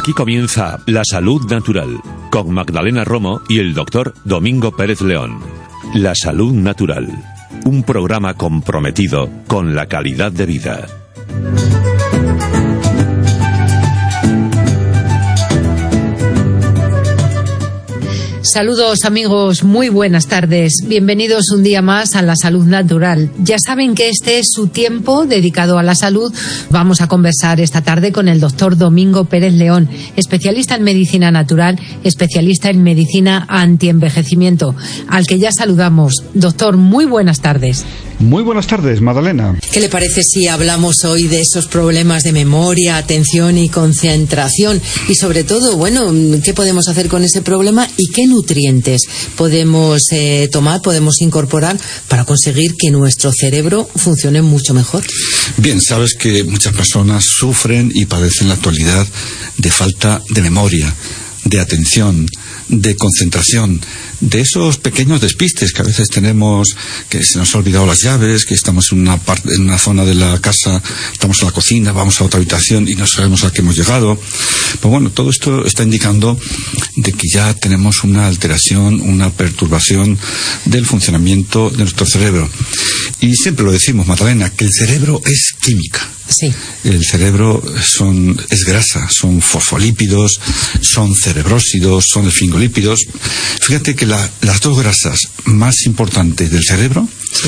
Aquí comienza La Salud Natural, con Magdalena Romo y el doctor Domingo Pérez León. La Salud Natural, un programa comprometido con la calidad de vida. Saludos amigos, muy buenas tardes. Bienvenidos un día más a La Salud Natural. Ya saben que este es su tiempo dedicado a la salud. Vamos a conversar esta tarde con el doctor Domingo Pérez León, especialista en medicina natural, especialista en medicina antienvejecimiento, al que ya saludamos. Doctor, muy buenas tardes. Muy buenas tardes, Magdalena. ¿Qué le parece si hablamos hoy de esos problemas de memoria, atención y concentración? Y sobre todo, bueno, ¿qué podemos hacer con ese problema y qué nutrientes podemos tomar, podemos incorporar para conseguir que nuestro cerebro funcione mucho mejor? Bien, sabes que muchas personas sufren y padecen en la actualidad de falta de memoria, de atención, de concentración, de esos pequeños despistes que a veces tenemos, que se nos ha olvidado las llaves, que estamos en una zona de la casa, estamos en la cocina, vamos a otra habitación y no sabemos a qué hemos llegado. Pues bueno, todo esto está indicando de que ya tenemos una alteración, una perturbación del funcionamiento de nuestro cerebro. Y siempre lo decimos, Magdalena, que el cerebro es química. Sí. El cerebro es grasa, son fosfolípidos, son cerebrósidos, son esfingolípidos. Fíjate que las dos grasas más importantes del cerebro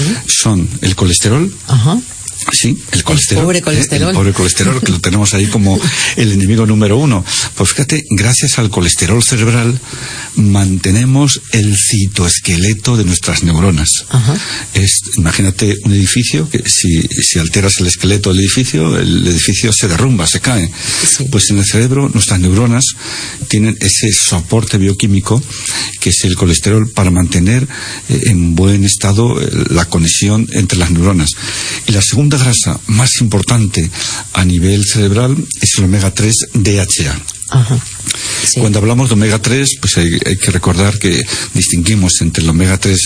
son el colesterol. Ajá. Sí, el colesterol. El pobre colesterol. El pobre colesterol, que lo tenemos ahí como el enemigo número uno. Pues fíjate, gracias al colesterol cerebral mantenemos el citoesqueleto de nuestras neuronas. Ajá. Imagínate un edificio que si alteras el esqueleto del edificio, el edificio se derrumba, se cae. Sí. Pues en el cerebro nuestras neuronas tienen ese soporte bioquímico que es el colesterol para mantener en buen estado la conexión entre las neuronas. Y la segunda grasa más importante a nivel cerebral es el omega 3 DHA. Ajá. Sí. Cuando hablamos de omega 3, pues hay que recordar que distinguimos entre el omega 3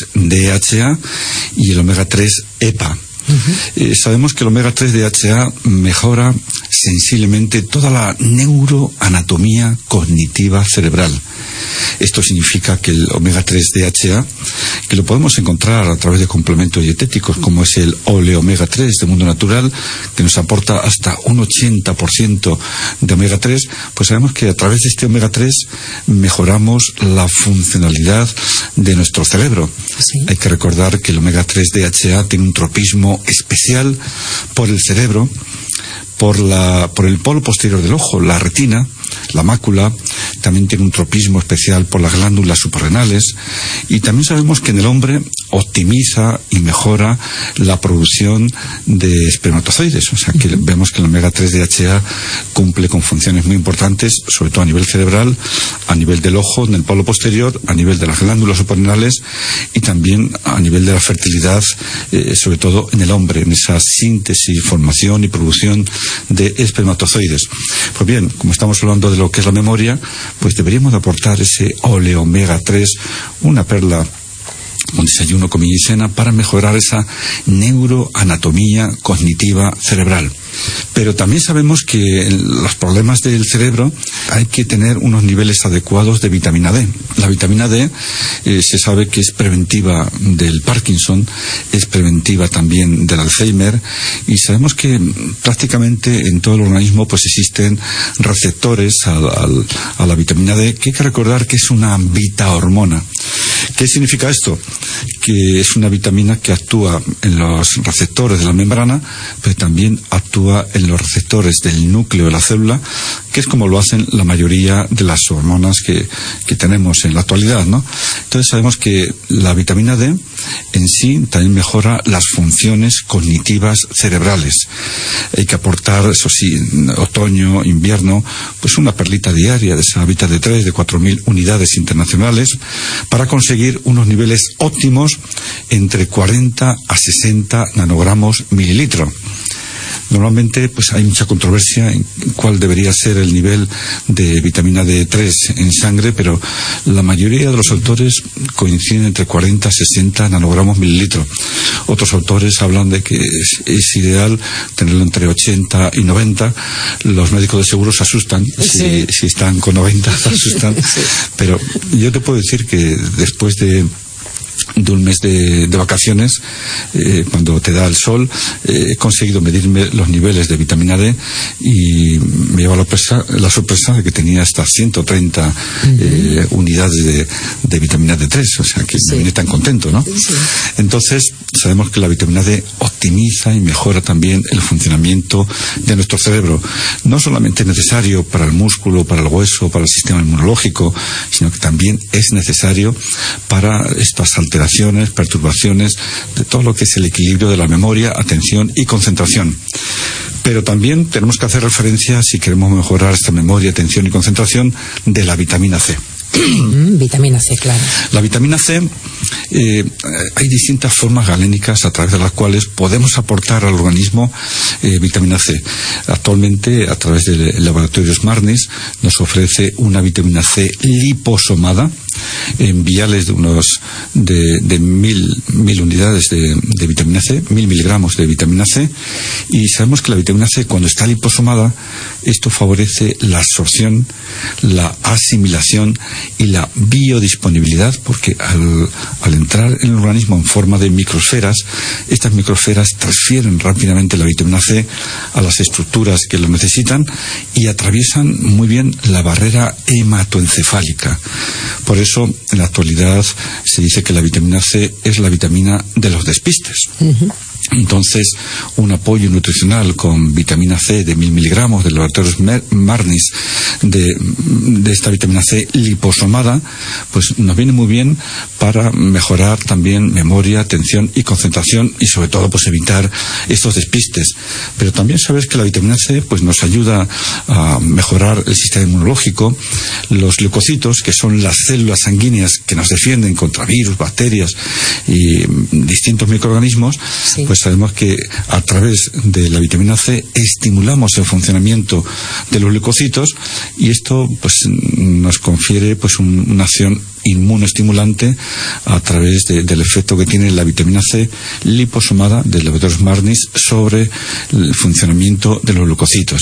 DHA y el omega 3 EPA. Uh-huh. Sabemos que el omega 3 DHA mejora sensiblemente toda la neuroanatomía cognitiva cerebral. Esto significa que el omega 3 DHA, que lo podemos encontrar a través de complementos dietéticos como es el oleomega 3 de Mundo Natural, que nos aporta hasta un 80% de omega 3, pues sabemos que a través de este omega 3 mejoramos la funcionalidad de nuestro cerebro. Sí. Hay que recordar que el omega 3 DHA tiene un tropismo especial por el cerebro, por el polo posterior del ojo, la retina, la mácula, también tiene un tropismo especial por las glándulas suprarrenales, y también sabemos que en el hombre optimiza y mejora la producción de espermatozoides. O sea que vemos que el omega 3 DHA cumple con funciones muy importantes, sobre todo a nivel cerebral, a nivel del ojo, en el polo posterior, a nivel de las glándulas suprarrenales y también a nivel de la fertilidad, sobre todo en el hombre, en esa síntesis, formación y producción de espermatozoides. Pues bien, como estamos hablando de lo que es la memoria, pues deberíamos de aportar ese oleomega 3, una perla, un desayuno con millicena, para mejorar esa neuroanatomía cognitiva cerebral. Pero también sabemos que en los problemas del cerebro hay que tener unos niveles adecuados de vitamina D. La vitamina D se sabe que es preventiva del Parkinson, es preventiva también del Alzheimer, y sabemos que prácticamente en todo el organismo pues existen receptores a la vitamina D, que hay que recordar que es una vitahormona. ¿Qué significa esto? Que es una vitamina que actúa en los receptores de la membrana, pero también actúa en los receptores del núcleo de la célula, que es como lo hacen la mayoría de las hormonas que tenemos en la actualidad, ¿no? Entonces sabemos que la vitamina D en sí también mejora las funciones cognitivas cerebrales. Hay que aportar, eso sí, otoño, invierno, pues una perlita diaria de esa vitamina D3 de 4.000 unidades internacionales para conseguir unos niveles óptimos entre 40 a 60 nanogramos mililitro. Normalmente pues hay mucha controversia en cuál debería ser el nivel de vitamina D3 en sangre, pero la mayoría de los autores coinciden entre 40 y 60 nanogramos mililitro. Otros autores hablan de que es ideal tenerlo entre 80 y 90. Los médicos de seguro se asustan si están con 90, se asustan. Sí. Pero yo te puedo decir que después de un mes de vacaciones, cuando te da el sol, he conseguido medirme los niveles de vitamina D y me lleva la sorpresa de que tenía hasta 130 unidades de vitamina D3, o sea que me vine tan contento, ¿no? Sí. Entonces, sabemos que la vitamina D optimiza y mejora también el funcionamiento de nuestro cerebro. No solamente es necesario para el músculo, para el hueso, para el sistema inmunológico, sino que también es necesario para estas alteraciones, perturbaciones de todo lo que es el equilibrio de la memoria, atención y concentración. Pero también tenemos que hacer referencia, si queremos mejorar esta memoria, atención y concentración, de la vitamina C. Vitamina C, claro. La vitamina C, hay distintas formas galénicas a través de las cuales podemos aportar al organismo vitamina C. Actualmente, a través del laboratorio Smartness, nos ofrece una vitamina C liposomada en viales de 1000 unidades de vitamina C, 1000 miligramos de vitamina C, y sabemos que la vitamina C, cuando está liposomada, esto favorece la absorción, la asimilación y la biodisponibilidad, porque al entrar en el organismo en forma de microesferas, estas microesferas transfieren rápidamente la vitamina C a las estructuras que lo necesitan y atraviesan muy bien la barrera hematoencefálica. Por eso, en la actualidad, se dice que la vitamina C es la vitamina de los despistes. Entonces, un apoyo nutricional con vitamina C de 1000 miligramos del laboratorio Smartness de esta vitamina C liposomada, pues nos viene muy bien para mejorar también memoria, atención y concentración, y sobre todo pues evitar estos despistes. Pero también sabes que la vitamina C pues nos ayuda a mejorar el sistema inmunológico. Los leucocitos, que son las células sanguíneas que nos defienden contra virus, bacterias y distintos microorganismos, pues sabemos que a través de la vitamina C estimulamos el funcionamiento de los leucocitos, y esto pues nos confiere pues una acción inmunoestimulante a través del efecto que tiene la vitamina C liposomada del laboratorio Smartness sobre el funcionamiento de los leucocitos.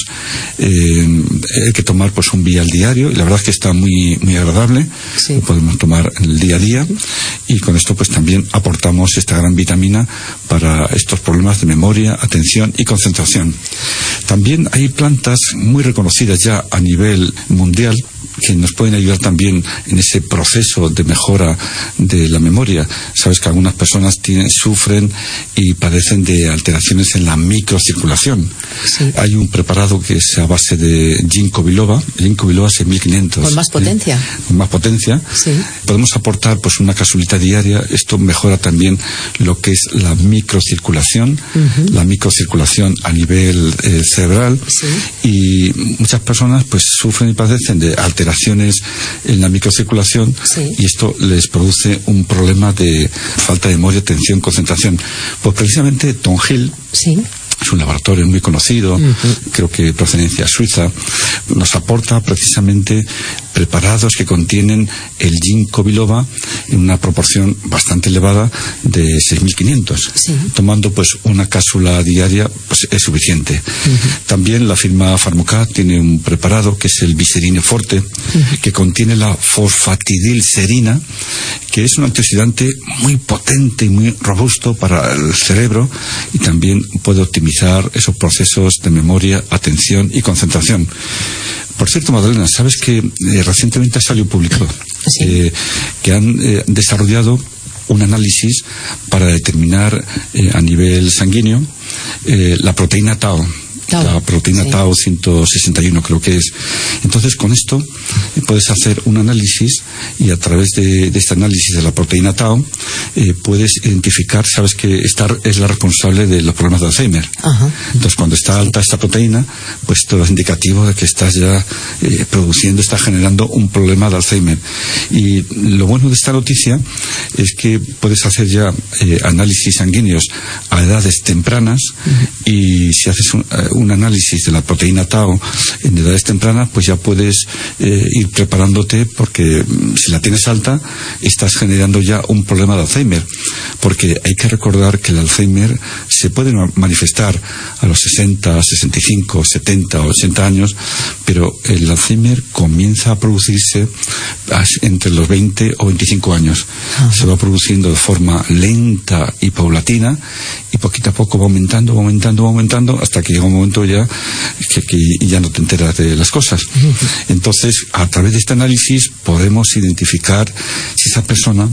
Hay que tomar pues un vial diario, y la verdad es que está muy, muy agradable. Lo podemos tomar en el día a día, y con esto pues también aportamos esta gran vitamina para estos problemas de memoria, atención y concentración. También hay plantas muy reconocidas ya a nivel mundial que nos pueden ayudar también en ese proceso de mejora de la memoria. Sabes que algunas personas sufren y padecen de alteraciones en la microcirculación. Hay un preparado que es a base de ginkgo biloba 6500. Con más potencia. Con más potencia. Podemos aportar pues una capsulita diaria. Esto mejora también lo que es la microcirculación, la microcirculación a nivel cerebral, y muchas personas pues sufren y padecen de alteraciones en la microcirculación, y esto les produce un problema de falta de memoria, atención, concentración. Pues precisamente Tom Hill, es un laboratorio muy conocido, creo que de procedencia suiza, nos aporta precisamente preparados que contienen el ginkgo biloba en una proporción bastante elevada de 6500. Tomando pues una cápsula diaria pues es suficiente. También la firma Pharmocat tiene un preparado que es el Biserine Forte, que contiene la fosfatidilserina, que es un antioxidante muy potente y muy robusto para el cerebro, y también puede optimizar esos procesos de memoria, atención y concentración. Por cierto, Magdalena, ¿sabes que recientemente ha salido publicado que han desarrollado un análisis para determinar a nivel sanguíneo la proteína Tau? La proteína Tau 161 creo que es, Entonces, con esto puedes hacer un análisis y a través de este análisis de la proteína tau puedes identificar, sabes que esta es la responsable de los problemas de Alzheimer. Ajá. Entonces, cuando está alta esta proteína, pues todo es indicativo de que estás ya estás generando un problema de Alzheimer. Y lo bueno de esta noticia es que puedes hacer ya análisis sanguíneos a edades tempranas, y si haces un análisis de la proteína tau en edades tempranas, pues ya puedes ir preparándote, porque si la tienes alta estás generando ya un problema de Alzheimer, porque hay que recordar que el Alzheimer se puede manifestar a los 60, 65, 70 o 80 años, pero el Alzheimer comienza a producirse entre los 20 o 25 años. Se va produciendo de forma lenta y paulatina, y poquito a poco va aumentando, hasta que llega un momento ya que ya no te enteras de las cosas. Entonces, a través de este análisis podemos identificar si esa persona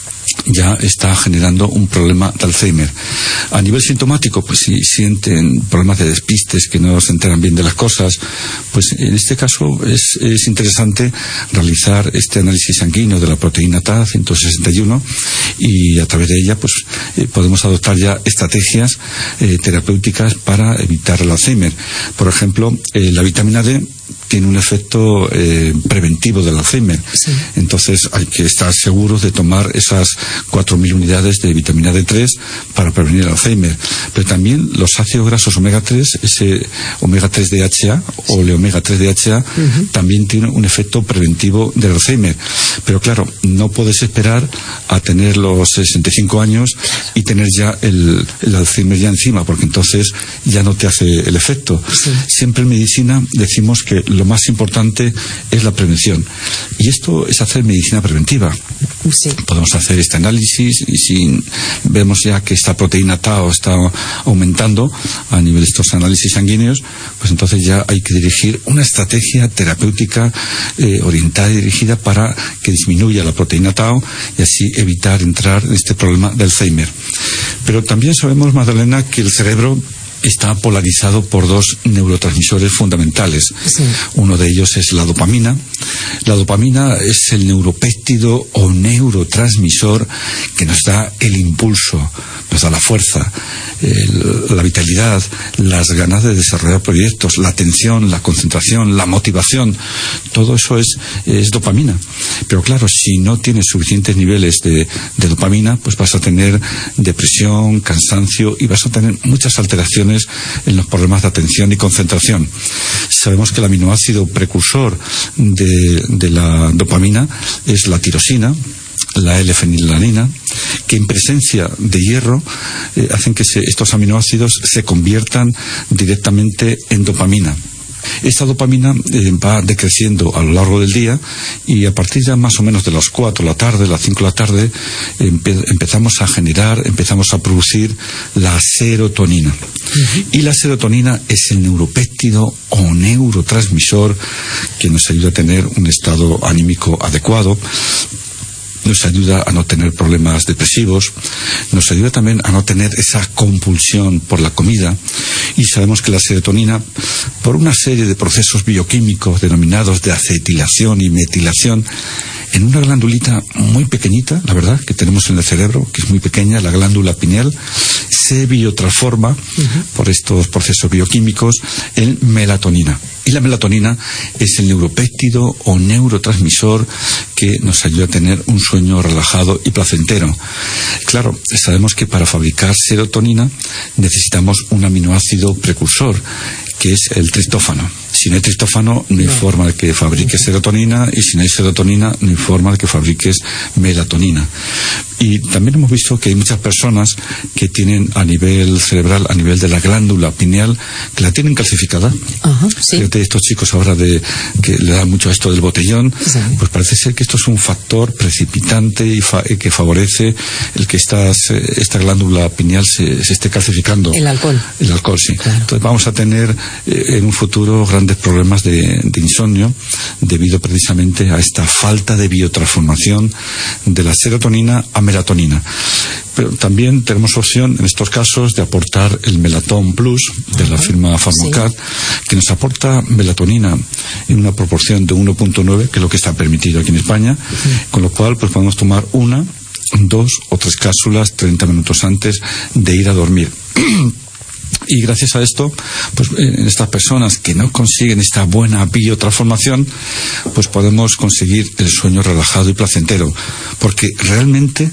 ya está generando un problema de Alzheimer. A nivel sintomático, pues si sienten problemas de despistes, que no se enteran bien de las cosas, pues en este caso es interesante realizar este análisis sanguíneo de la proteína tau 161, y a través de ella pues podemos adoptar ya estrategias terapéuticas para evitar el Alzheimer. Por ejemplo, la vitamina D tiene un efecto preventivo del Alzheimer. Sí. Entonces hay que estar seguros de tomar esas 4.000 unidades de vitamina D3 para prevenir el Alzheimer. Pero también los ácidos grasos omega 3, ese omega 3 DHA o el omega 3 DHA, también tiene un efecto preventivo del Alzheimer. Pero claro, no puedes esperar a tener los 65 años y tener ya el Alzheimer ya encima, porque entonces ya no te hace el efecto. Sí. Siempre en medicina decimos que lo más importante es la prevención, y esto es hacer medicina preventiva. Sí. Podemos hacer este análisis, y si vemos ya que esta proteína tau está aumentando a nivel de estos análisis sanguíneos, pues entonces ya hay que dirigir una estrategia terapéutica orientada y dirigida para que disminuya la proteína tau y así evitar entrar en este problema de Alzheimer. Pero también sabemos, Magdalena, que el cerebro está polarizado por dos neurotransmisores fundamentales. Sí. Uno de ellos es la dopamina. La dopamina es el neuropéptido o neurotransmisor que nos da el impulso, nos da la fuerza, la vitalidad, las ganas de desarrollar proyectos, la atención, la concentración, la motivación. Todo eso es dopamina. Pero claro, si no tienes suficientes niveles de dopamina, pues vas a tener depresión, cansancio, y vas a tener muchas alteraciones en los problemas de atención y concentración. Sabemos que el aminoácido precursor de la dopamina es la tirosina, la L-fenilalanina, que en presencia de hierro hacen que estos aminoácidos se conviertan directamente en dopamina. Esta dopamina va decreciendo a lo largo del día, y a partir ya más o menos de las 4 de la tarde, las 5 de la tarde, empezamos a producir la serotonina. Y la serotonina es el neuropéptido o neurotransmisor que nos ayuda a tener un estado anímico adecuado, nos ayuda a no tener problemas depresivos, nos ayuda también a no tener esa compulsión por la comida. Y sabemos que la serotonina, por una serie de procesos bioquímicos denominados de acetilación y metilación, en una glandulita muy pequeñita, la verdad, que tenemos en el cerebro, que es muy pequeña, la glándula pineal, se biotransforma por estos procesos bioquímicos en melatonina. Y la melatonina es el neuropéptido o neurotransmisor que nos ayuda a tener un sueño relajado y placentero. Claro, sabemos que para fabricar serotonina necesitamos un aminoácido precursor, que es el triptófano. Si no hay triptófano, no hay forma de que fabriques serotonina, y si no hay serotonina, no hay forma de que fabriques melatonina. Y también hemos visto que hay muchas personas que tienen a nivel cerebral, a nivel de la glándula pineal, que la tienen calcificada. Sí. Fíjate, estos chicos ahora que le dan mucho a esto del botellón, pues parece ser que esto es un factor precipitante y que favorece el que esta glándula pineal se esté calcificando. El alcohol, sí. Claro. Entonces vamos a tener en un futuro grandes problemas de insomnio debido precisamente a esta falta de biotransformación de la serotonina a melatonina. Pero también tenemos opción en estos casos de aportar el Melatón Plus de la firma Pharmacat, que nos aporta melatonina en una proporción de 1.9, que es lo que está permitido aquí en España, con lo cual pues podemos tomar 1, 2 o 3 cápsulas 30 minutos antes de ir a dormir. Y gracias a esto, pues en estas personas que no consiguen esta buena biotransformación, pues podemos conseguir el sueño relajado y placentero, porque realmente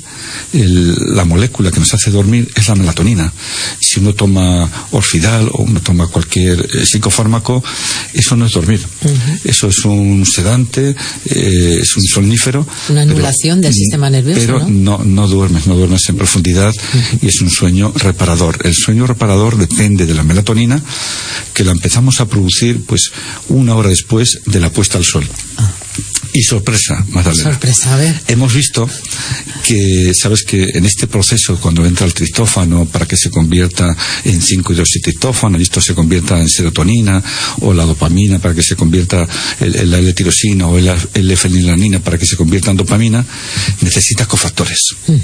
la molécula que nos hace dormir es la melatonina. Si uno toma Orfidal o uno toma cualquier psicofármaco, eso no es dormir. Eso es un sedante, es un somnífero. Una anulación del sistema nervioso, pero no duermes en profundidad, y es un sueño reparador. El sueño reparador depende de la melatonina, que la empezamos a producir pues 1 hora después de la puesta al sol. Y sorpresa, Magdalena. Sorpresa, a ver. Hemos visto que, sabes que en este proceso, cuando entra el triptófano para que se convierta en 5-hidroxitriptófano y esto se convierta en serotonina, o la dopamina para que se convierta en la L-tirosina, o la L-fenilanina para que se convierta en dopamina, necesita cofactores.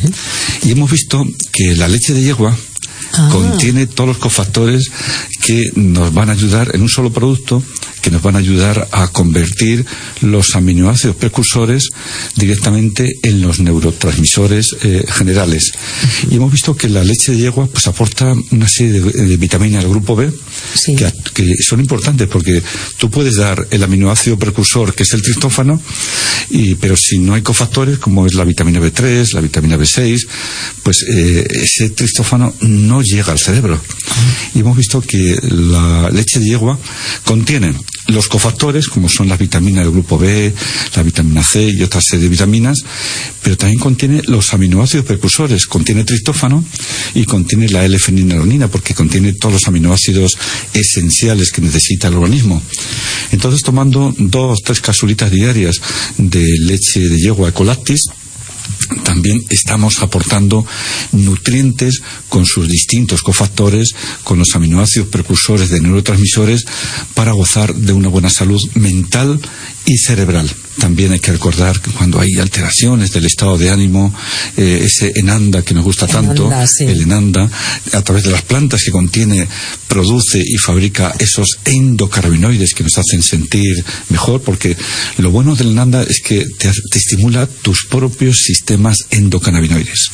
Y hemos visto que la leche de yegua contiene todos los cofactores que nos van a ayudar en un solo producto, que nos van a ayudar a convertir los aminoácidos precursores directamente en los neurotransmisores generales. Y hemos visto que la leche de yegua pues aporta una serie de vitaminas del grupo B que son importantes, porque tú puedes dar el aminoácido precursor, que es el triptófano, pero si no hay cofactores, como es la vitamina B3, la vitamina B6, pues ese triptófano no llega al cerebro. Y hemos visto que la leche de yegua contiene los cofactores, como son las vitaminas del grupo B, la vitamina C y otra serie de vitaminas, pero también contiene los aminoácidos precursores, contiene triptófano y contiene la L-fenilalanina, porque contiene todos los aminoácidos esenciales que necesita el organismo. Entonces, tomando 2 o 3 capsulitas diarias de leche de yegua Ecolactis, también estamos aportando nutrientes con sus distintos cofactores, con los aminoácidos precursores de neurotransmisores, para gozar de una buena salud mental y cerebral. También hay que recordar que cuando hay alteraciones del estado de ánimo, ese enanda que nos gusta tanto, el enanda, a través de las plantas que contiene, produce y fabrica esos endocannabinoides que nos hacen sentir mejor, porque lo bueno del enanda es que te estimula tus propios sistemas endocannabinoides.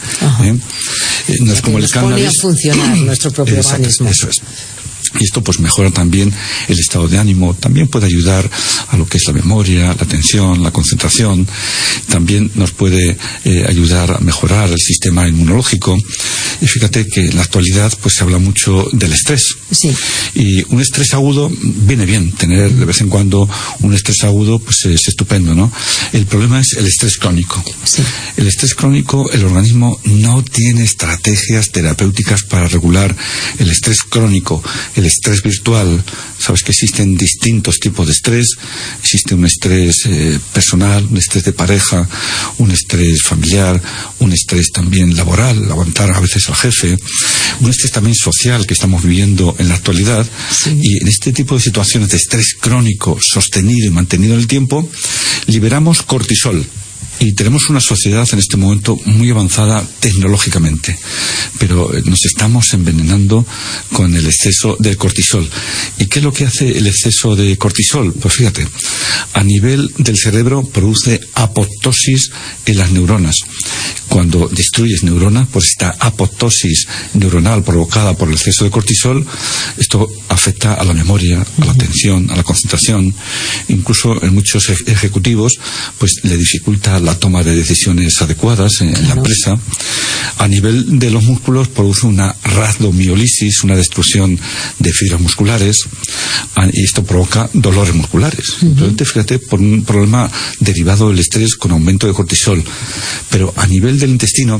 No es como el cannabis. Pone a funcionar nuestro propio organismo. Eso es. Y esto pues mejora también el estado de ánimo, también puede ayudar a lo que es la memoria, la atención, la concentración, también nos puede ayudar a mejorar el sistema inmunológico. Y fíjate que en la actualidad pues se habla mucho del estrés. Y un estrés agudo viene bien, tener de vez en cuando un estrés agudo pues es estupendo, ¿no? El problema es el estrés crónico. El estrés crónico, el organismo no tiene estrategias terapéuticas para regular el estrés crónico. El estrés virtual, sabes que existen distintos tipos de estrés. Existe un estrés personal, un estrés de pareja, un estrés familiar, un estrés también laboral, aguantar a veces al jefe, un estrés también social que estamos viviendo en la actualidad. Y en este tipo de situaciones de estrés crónico, sostenido y mantenido en el tiempo, liberamos cortisol. Y tenemos una sociedad en este momento muy avanzada tecnológicamente, pero nos estamos envenenando con el exceso de cortisol. ¿Y qué es lo que hace el exceso de cortisol? Pues fíjate, a nivel del cerebro produce apoptosis en las neuronas. Cuando destruyes neuronas, pues esta apoptosis neuronal provocada por el exceso de cortisol, esto afecta a la memoria, a la atención, a la concentración. Incluso en muchos ejecutivos, pues le dificulta la toma de decisiones adecuadas en la empresa. A nivel de los músculos produce una rhabdomiólisis, una destrucción de fibras musculares, y esto provoca dolores musculares. Entonces, fíjate, por un problema derivado del estrés con aumento de cortisol. Pero a nivel del intestino,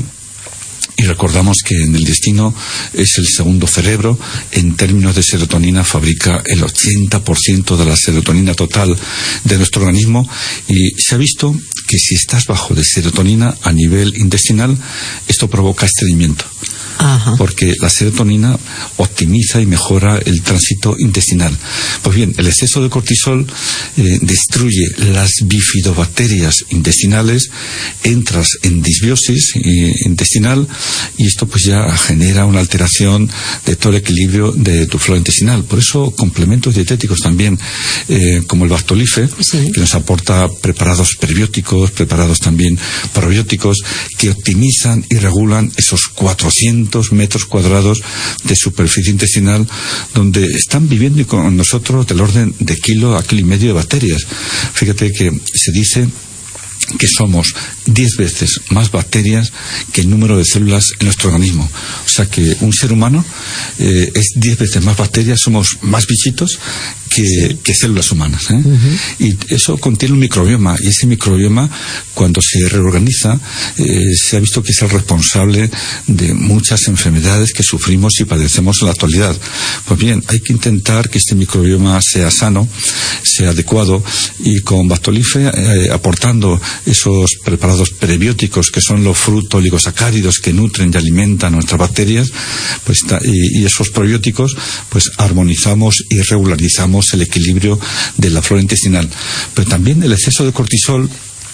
y recordamos que en el intestino es el segundo cerebro, en términos de serotonina fabrica el 80% de la serotonina total de nuestro organismo, y se ha visto que si estás bajo de serotonina a nivel intestinal, esto provoca estreñimiento. Ajá. porque la serotonina optimiza y mejora el tránsito intestinal. Pues bien, el exceso de cortisol destruye las bifidobacterias intestinales, entras en disbiosis intestinal, y esto pues ya genera una alteración de todo el equilibrio de tu flora intestinal. Por eso complementos dietéticos también, como el Bactolife, sí, que nos aporta preparados prebióticos, preparados también probióticos, que optimizan y regulan esos 400 metros cuadrados de superficie intestinal, donde están viviendo con nosotros del orden de kilo a kilo y medio de bacterias. Fíjate que se dice que somos 10 veces más bacterias que el número de células en nuestro organismo. O sea que un ser humano es 10 veces más bacterias, somos más bichitos que células humanas, ¿eh? Uh-huh. Y eso contiene un microbioma, y ese microbioma, cuando se reorganiza, se ha visto que es el responsable de muchas enfermedades que sufrimos y padecemos en la actualidad. Pues bien, hay que intentar que este microbioma sea sano, sea adecuado, y con Bactolife, aportando esos preparados prebióticos, que son los fructooligosacáridos que nutren y alimentan nuestras bacterias, pues, y esos probióticos, pues armonizamos y regularizamos el equilibrio de la flora intestinal. Pero también el exceso de cortisol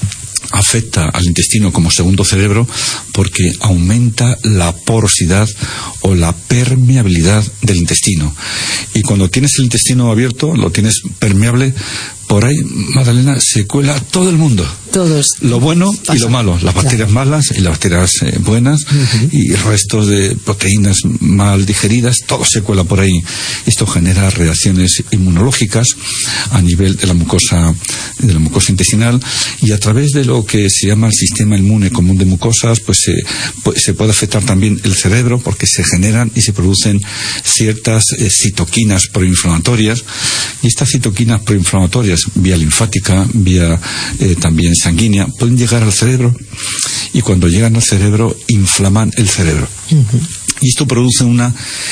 afecta al intestino como segundo cerebro, porque aumenta la porosidad o la permeabilidad del intestino. Y cuando tienes el intestino abierto, lo tienes permeable, por ahí, Magdalena, se cuela todo el mundo. Todos. Lo bueno y lo malo. Las bacterias malas y las bacterias buenas, uh-huh, y restos de proteínas mal digeridas, todo se cuela por ahí. Esto genera reacciones inmunológicas a nivel de la mucosa intestinal, y a través de lo que se llama el sistema inmune común de mucosas, pues se puede afectar también el cerebro, porque se generan y se producen ciertas citoquinas proinflamatorias, y estas citoquinas proinflamatorias, vía linfática, vía también sanguínea, pueden llegar al cerebro, y cuando llegan al cerebro inflaman el cerebro. Uh-huh. Y esto produce una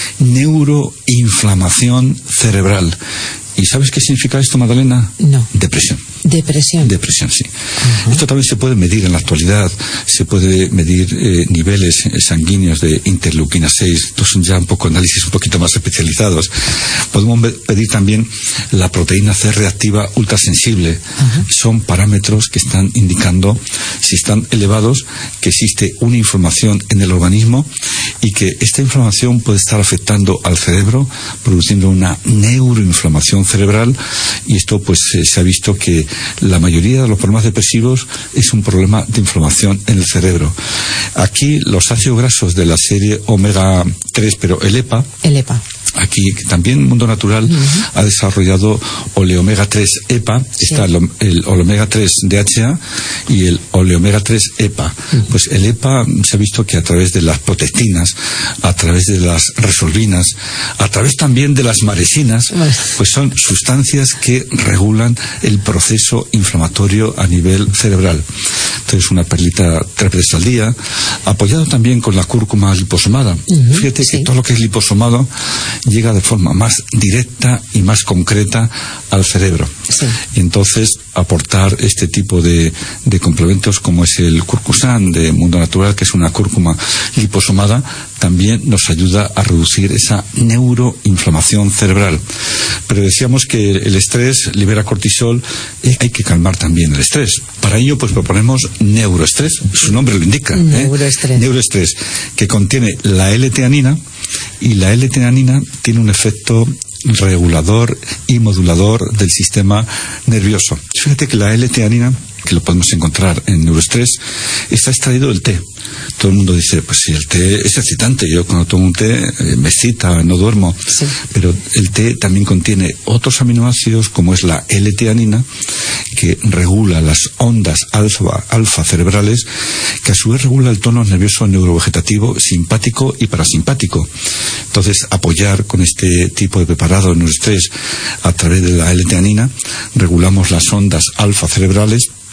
neuroinflamación cerebral. ¿Y sabes qué significa esto, Magdalena? No. Depresión. Depresión, sí. Uh-huh. Esto también se puede medir en la actualidad. Se puede medir niveles sanguíneos de interleuquina 6. Estos son ya un poco análisis un poquito más especializados. Podemos pedir también la proteína C reactiva ultrasensible. Uh-huh. Son parámetros que están indicando, si están elevados, que existe una inflamación en el organismo, y que esta inflamación puede estar afectando al cerebro, produciendo una neuroinflamación cerebral. Y esto pues se ha visto que la mayoría de los problemas depresivos es un problema de inflamación en el cerebro. Aquí los ácidos grasos de la serie omega 3, pero el EPA. Aquí también Mundo Natural, uh-huh, ha desarrollado oleomega 3 EPA, sí, está el omega 3 DHA y el oleomega 3 EPA. Uh-huh. Pues el EPA se ha visto que a través de las protectinas, a través de las resolvinas, a través también de las maresinas, pues son sustancias que regulan el proceso inflamatorio a nivel cerebral. Entonces, una perlita 3 veces al día, apoyado también con la cúrcuma liposomada. Uh-huh, fíjate, sí, que todo lo que es liposomado llega de forma más directa y más concreta al cerebro. Sí. Y entonces aportar este tipo de complementos, como es el Curcusan de Mundo Natural, que es una cúrcuma liposomada, también nos ayuda a reducir esa neuroinflamación cerebral. Pero decíamos que el estrés libera cortisol, hay que calmar también el estrés. Para ello pues proponemos neuroestrés, su nombre lo indica. Neuroestrés, que contiene la L-teanina, y la L-teanina tiene un efecto regulador y modulador del sistema nervioso. Fíjate que la L-teanina, que lo podemos encontrar en neuroestrés, está extraído del té. Todo el mundo dice, pues si el té es excitante, yo cuando tomo un té me excita, no duermo. Sí. Pero el té también contiene otros aminoácidos, como es la L-teanina, que regula las ondas alfa cerebrales, que a su vez regula el tono nervioso neurovegetativo simpático y parasimpático. Entonces, apoyar con este tipo de preparado en neuroestrés a través de la L-teanina, regulamos las ondas alfa cerebrales,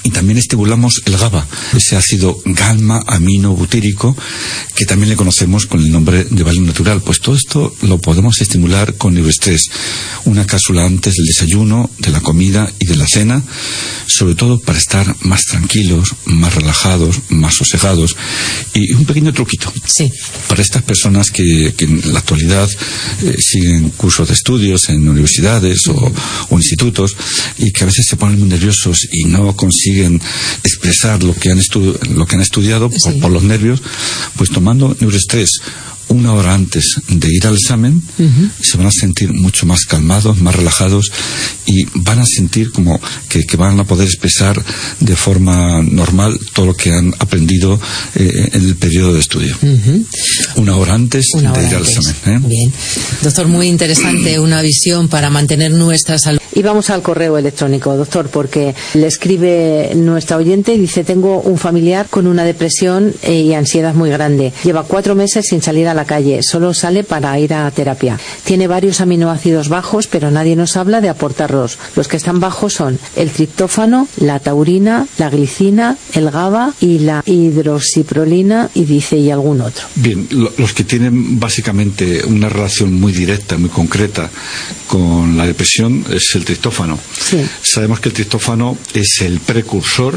Y también estimulamos el GABA, ese ácido gamma-aminobutírico, que también le conocemos con el nombre de Valium Natural. Pues todo esto lo podemos estimular con neuroestrés. Una cápsula antes del desayuno, de la comida y de la cena, sobre todo para estar más tranquilos, más relajados, más sosegados. Y un pequeño truquito. Sí. Para estas personas que en la actualidad siguen cursos de estudios en universidades o institutos, y que a veces se ponen muy nerviosos y no consiguen expresar lo que han estudiado por los nervios, pues tomando neuroestrés una hora antes de ir al examen, se van a sentir mucho más calmados, más relajados, y van a sentir como que van a poder expresar de forma normal todo lo que han aprendido en el periodo de estudio. Una hora antes de ir al examen. Bien. Doctor, muy interesante, una visión para mantener nuestra salud. Y vamos al correo electrónico, doctor, porque le escribe nuestra oyente y dice: tengo un familiar con una depresión y ansiedad muy grande. Lleva 4 meses sin salir a la calle, solo sale para ir a terapia. Tiene varios aminoácidos bajos, pero nadie nos habla de aportarlos. Los que están bajos son el triptófano, la taurina, la glicina, el GABA y la hidroxiprolina, y dice, y algún otro. Bien, los que tienen básicamente una relación muy directa, muy concreta con la depresión es el triptófano. Sí. Sabemos que el triptófano es el precursor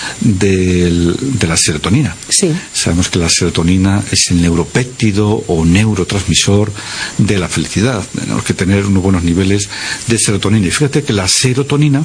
de la serotonina. Sí. Sabemos que la serotonina es el neuropéptido o neurotransmisor de la felicidad. Tenemos que tener unos buenos niveles de serotonina. Y fíjate que la serotonina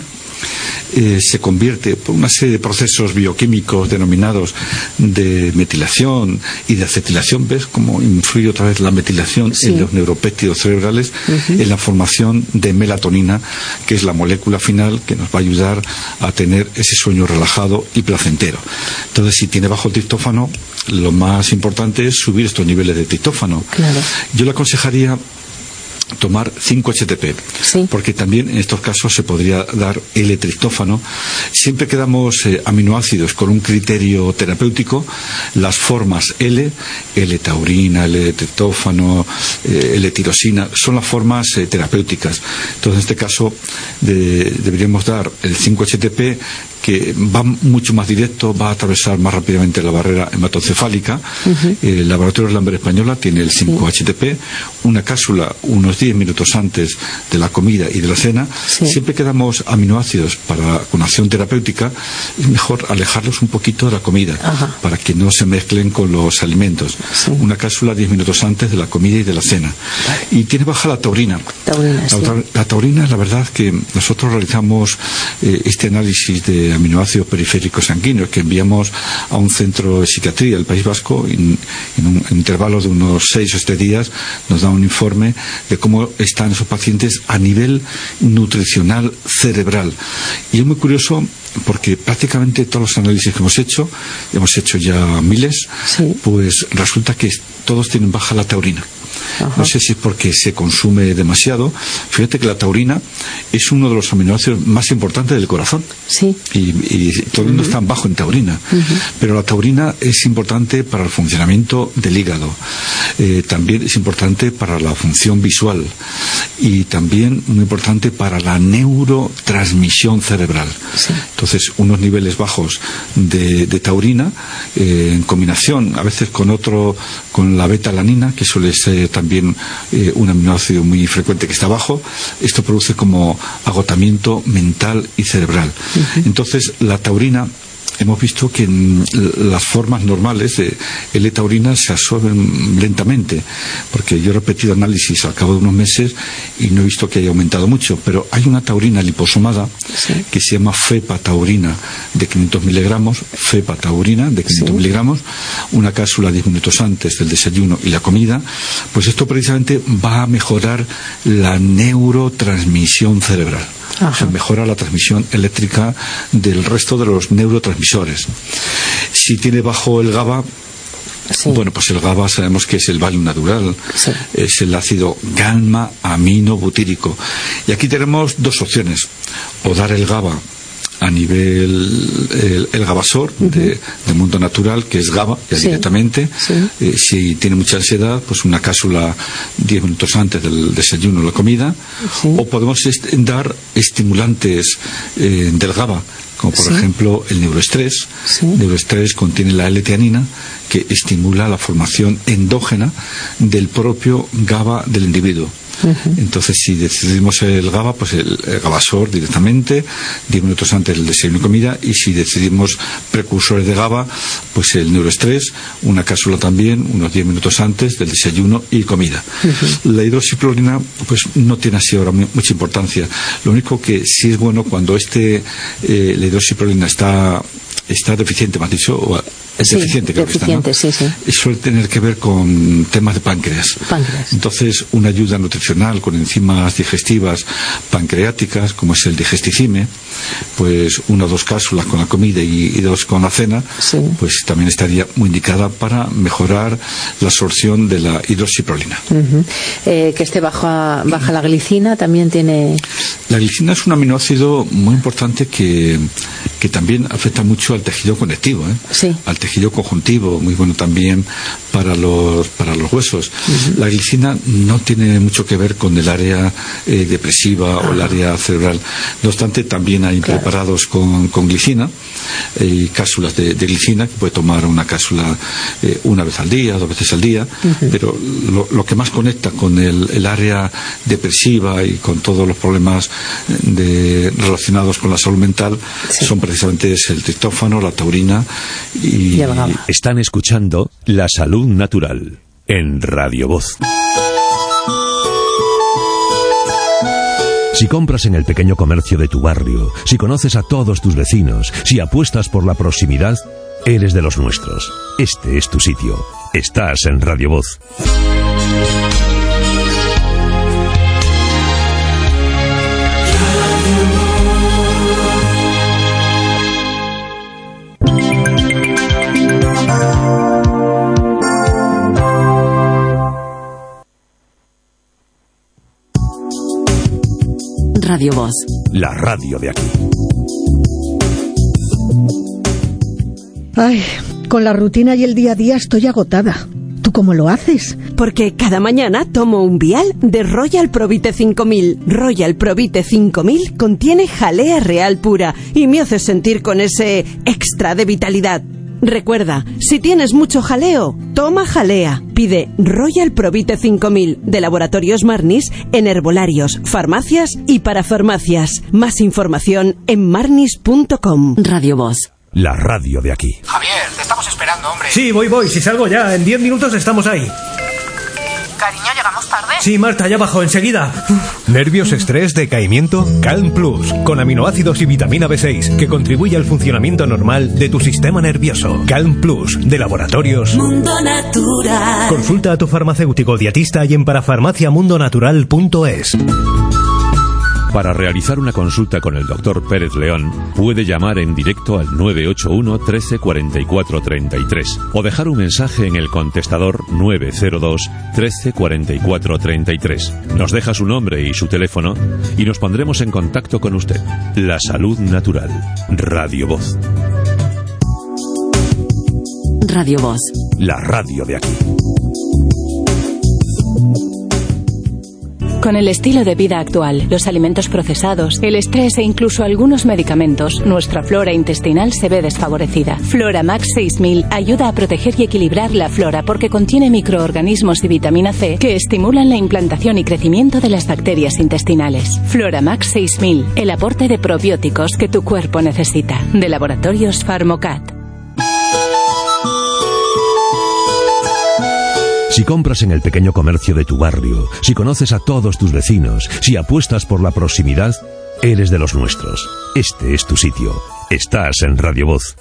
se convierte por una serie de procesos bioquímicos denominados de metilación y de acetilación. ¿Ves cómo influye otra vez la metilación en los neuropéptidos cerebrales en la formación de melatonina, que es la molécula final que nos va a ayudar a tener ese sueño relajado y placentero? Entonces, si tiene bajo el triptófano, lo más importante es subir estos niveles de triptófano. Claro. Yo le aconsejaría tomar 5-HTP, porque también en estos casos se podría dar L-triptófano. Siempre que damos aminoácidos con un criterio terapéutico, las formas L-taurina, L-triptófano, L-tirosina, son las formas terapéuticas. Entonces, en este caso, deberíamos dar el 5-HTP, que va mucho más directo, va a atravesar más rápidamente la barrera hematocefálica. El laboratorio Lambert Española tiene el 5-HTP, una cápsula unos 10 minutos antes de la comida y de la cena. Siempre que damos aminoácidos con acción terapéutica, es mejor alejarlos un poquito de la comida, para que no se mezclen con los alimentos. Una cápsula 10 minutos antes de la comida y de la cena. Y tiene baja la taurina. La taurina, la verdad que nosotros realizamos este análisis de aminoácidos periféricos sanguíneos que enviamos a un centro de psiquiatría del País Vasco, en un intervalo de unos 6 o 7 días nos da un informe de cómo están esos pacientes a nivel nutricional cerebral. Y es muy curioso porque prácticamente todos los análisis que hemos hecho ya miles, pues resulta que todos tienen baja la taurina. No sé si es porque se consume demasiado. Fíjate que la taurina es uno de los aminoácidos más importantes del corazón. Y todo el mundo está bajo en taurina. Pero la taurina es importante para el funcionamiento del hígado. También es importante para la función visual. Y también muy importante para la neurotransmisión cerebral. Entonces, unos niveles bajos de taurina, en combinación a veces con la beta-alanina, que suele ser también un aminoácido muy frecuente que está bajo, esto produce como agotamiento mental y cerebral. Entonces, la taurina, hemos visto que en las formas normales de L-taurina se absorben lentamente, porque yo he repetido análisis al cabo de unos meses y no he visto que haya aumentado mucho, pero hay una taurina liposomada que se llama fepataurina de 500 miligramos, miligramos, una cápsula 10 minutos antes del desayuno y la comida. Pues esto precisamente va a mejorar la neurotransmisión cerebral. O sea, mejora la transmisión eléctrica del resto de los neurotransmisores. Si tiene bajo el GABA, bueno, pues el GABA sabemos que es el Valium Natural, es el ácido gamma-aminobutírico. Y aquí tenemos dos opciones: o dar el GABA a nivel el Gabasor del mundo natural, que es GABA ya directamente. Si tiene mucha ansiedad, pues una cápsula 10 minutos antes del desayuno o la comida. O podemos dar estimulantes del GABA, como por ejemplo el neuroestrés. El neuroestrés contiene la L-teanina, que estimula la formación endógena del propio GABA del individuo. Entonces, si decidimos el GABA, pues el GABASOR directamente, 10 minutos antes del desayuno y comida, y si decidimos precursores de GABA, pues el neuroestrés, una cápsula también, unos 10 minutos antes del desayuno y comida. La hidroxiprolina, pues no tiene así ahora mucha importancia. Lo único que sí es bueno cuando la hidroxiprolina está deficiente, me has dicho, o es deficiente, creo deficiente, que está, ¿no? Y suele tener que ver con temas de páncreas. Entonces, una ayuda nutricional con enzimas digestivas pancreáticas, como es el digesticime, pues 1 o 2 cápsulas con la comida y 2 con la cena, pues también estaría muy indicada para mejorar la absorción de la hidroxiprolina. Que esté baja la glicina también tiene... La glicina es un aminoácido muy importante que también afecta mucho al tejido conectivo, al tejido conjuntivo, muy bueno también para los huesos. La glicina no tiene mucho que ver con el área depresiva o el área cerebral. No obstante, también hay preparados con glicina y cápsulas de glicina, que puede tomar una cápsula una vez al día, 2 veces al día, pero lo que más conecta con el área depresiva y con todos los problemas relacionados con la salud mental son precisamente el triptófano, la taurina y el GABA. Están escuchando La Salud Natural en Radio Voz. Si compras en el pequeño comercio de tu barrio, si conoces a todos tus vecinos, si apuestas por la proximidad, eres de los nuestros. Este es tu sitio. Estás en Radio Voz. Radio Voz. La radio de aquí. Ay, con la rutina y el día a día estoy agotada. ¿Tú cómo lo haces? Porque cada mañana tomo un vial de Royal Provite 5000. Royal Provite 5000 contiene jalea real pura y me hace sentir con ese extra de vitalidad. Recuerda, si tienes mucho jaleo, toma jalea. Pide Royal Provite 5000 de Laboratorios Marnis en herbolarios, farmacias y parafarmacias. Más información en marnis.com. Radio Voz. La radio de aquí. Javier, te estamos esperando, hombre. Sí, voy. Si salgo ya, en 10 minutos estamos ahí. Cariño, ¿llegamos tarde? Sí, Marta, ya bajo, enseguida. ¿Nervios, estrés, decaimiento? Calm Plus, con aminoácidos y vitamina B6, que contribuye al funcionamiento normal de tu sistema nervioso. Calm Plus, de Laboratorios Mundo Natural. Consulta a tu farmacéutico dietista y en parafarmaciamundonatural.es. Para realizar una consulta con el Dr. Pérez León, puede llamar en directo al 981 13 44 33 o dejar un mensaje en el contestador 902 13 44 33. Nos deja su nombre y su teléfono y nos pondremos en contacto con usted. La Salud Natural. Radio Voz. Radio Voz. La radio de aquí. Con el estilo de vida actual, los alimentos procesados, el estrés e incluso algunos medicamentos, nuestra flora intestinal se ve desfavorecida. Floramax 6000 ayuda a proteger y equilibrar la flora porque contiene microorganismos y vitamina C que estimulan la implantación y crecimiento de las bacterias intestinales. Floramax 6000, el aporte de probióticos que tu cuerpo necesita. De Laboratorios Pharmocat. Si compras en el pequeño comercio de tu barrio, si conoces a todos tus vecinos, si apuestas por la proximidad, eres de los nuestros. Este es tu sitio. Estás en Radio Voz.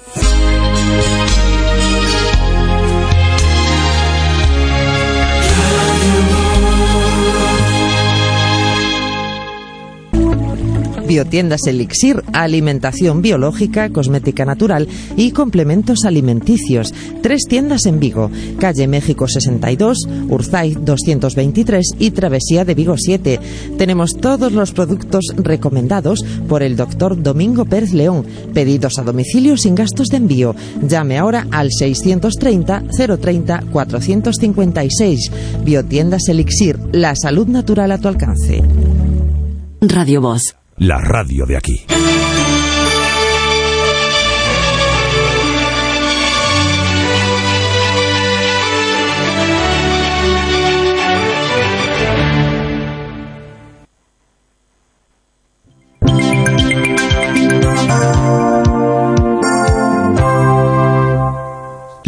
Biotiendas Elixir, alimentación biológica, cosmética natural y complementos alimenticios. 3 tiendas en Vigo, calle México 62, Urzay 223 y Travesía de Vigo 7. Tenemos todos los productos recomendados por el Dr. Domingo Pérez León. Pedidos a domicilio sin gastos de envío. Llame ahora al 630 030 456. Biotiendas Elixir, la salud natural a tu alcance. Radio Voz. La radio de aquí.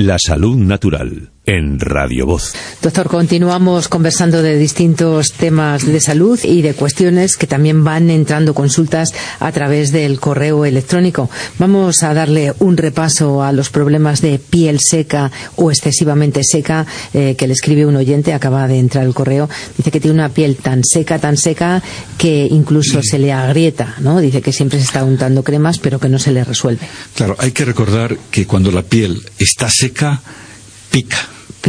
La salud natural en Radio Voz. Doctor, continuamos conversando de distintos temas de salud y de cuestiones que también van entrando consultas a través del correo electrónico. Vamos a darle un repaso a los problemas de piel seca o excesivamente seca que le escribe un oyente. Acaba de entrar el correo. Dice que tiene una piel tan seca que incluso se le agrieta, ¿no? Dice que siempre se está untando cremas pero que no se le resuelve. Claro, hay que recordar que cuando la piel está seca, pica.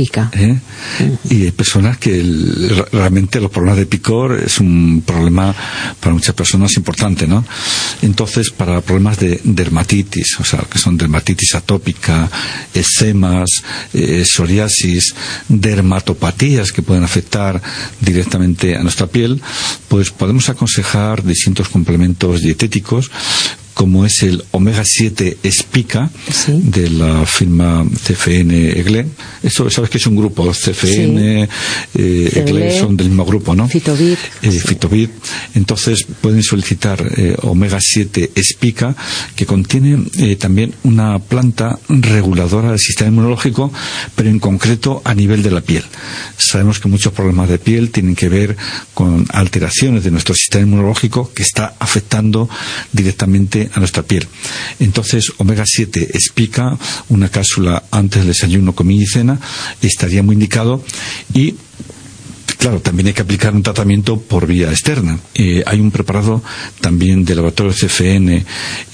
Y hay personas que realmente los problemas de picor es un problema para muchas personas importante, ¿no? Entonces, para problemas de dermatitis, o sea, que son dermatitis atópica, eczemas, psoriasis, dermatopatías que pueden afectar directamente a nuestra piel, pues podemos aconsejar distintos complementos dietéticos, como es el omega 7 Spica, ¿sí?, de la firma CFN Egle. Esto sabes que es un grupo, CFN, sí, Egle son del mismo grupo, ¿no? Fitobit. Fitobit. Entonces pueden solicitar omega 7 Spica, que contiene también una planta reguladora del sistema inmunológico, pero en concreto a nivel de la piel. Sabemos que muchos problemas de piel tienen que ver con alteraciones de nuestro sistema inmunológico que está afectando directamente a nuestra piel. Entonces, omega 7 Spica, una cápsula antes del desayuno, comida y cena, estaría muy indicado. Y claro, también hay que aplicar un tratamiento por vía externa. Hay un preparado también del laboratorio CFN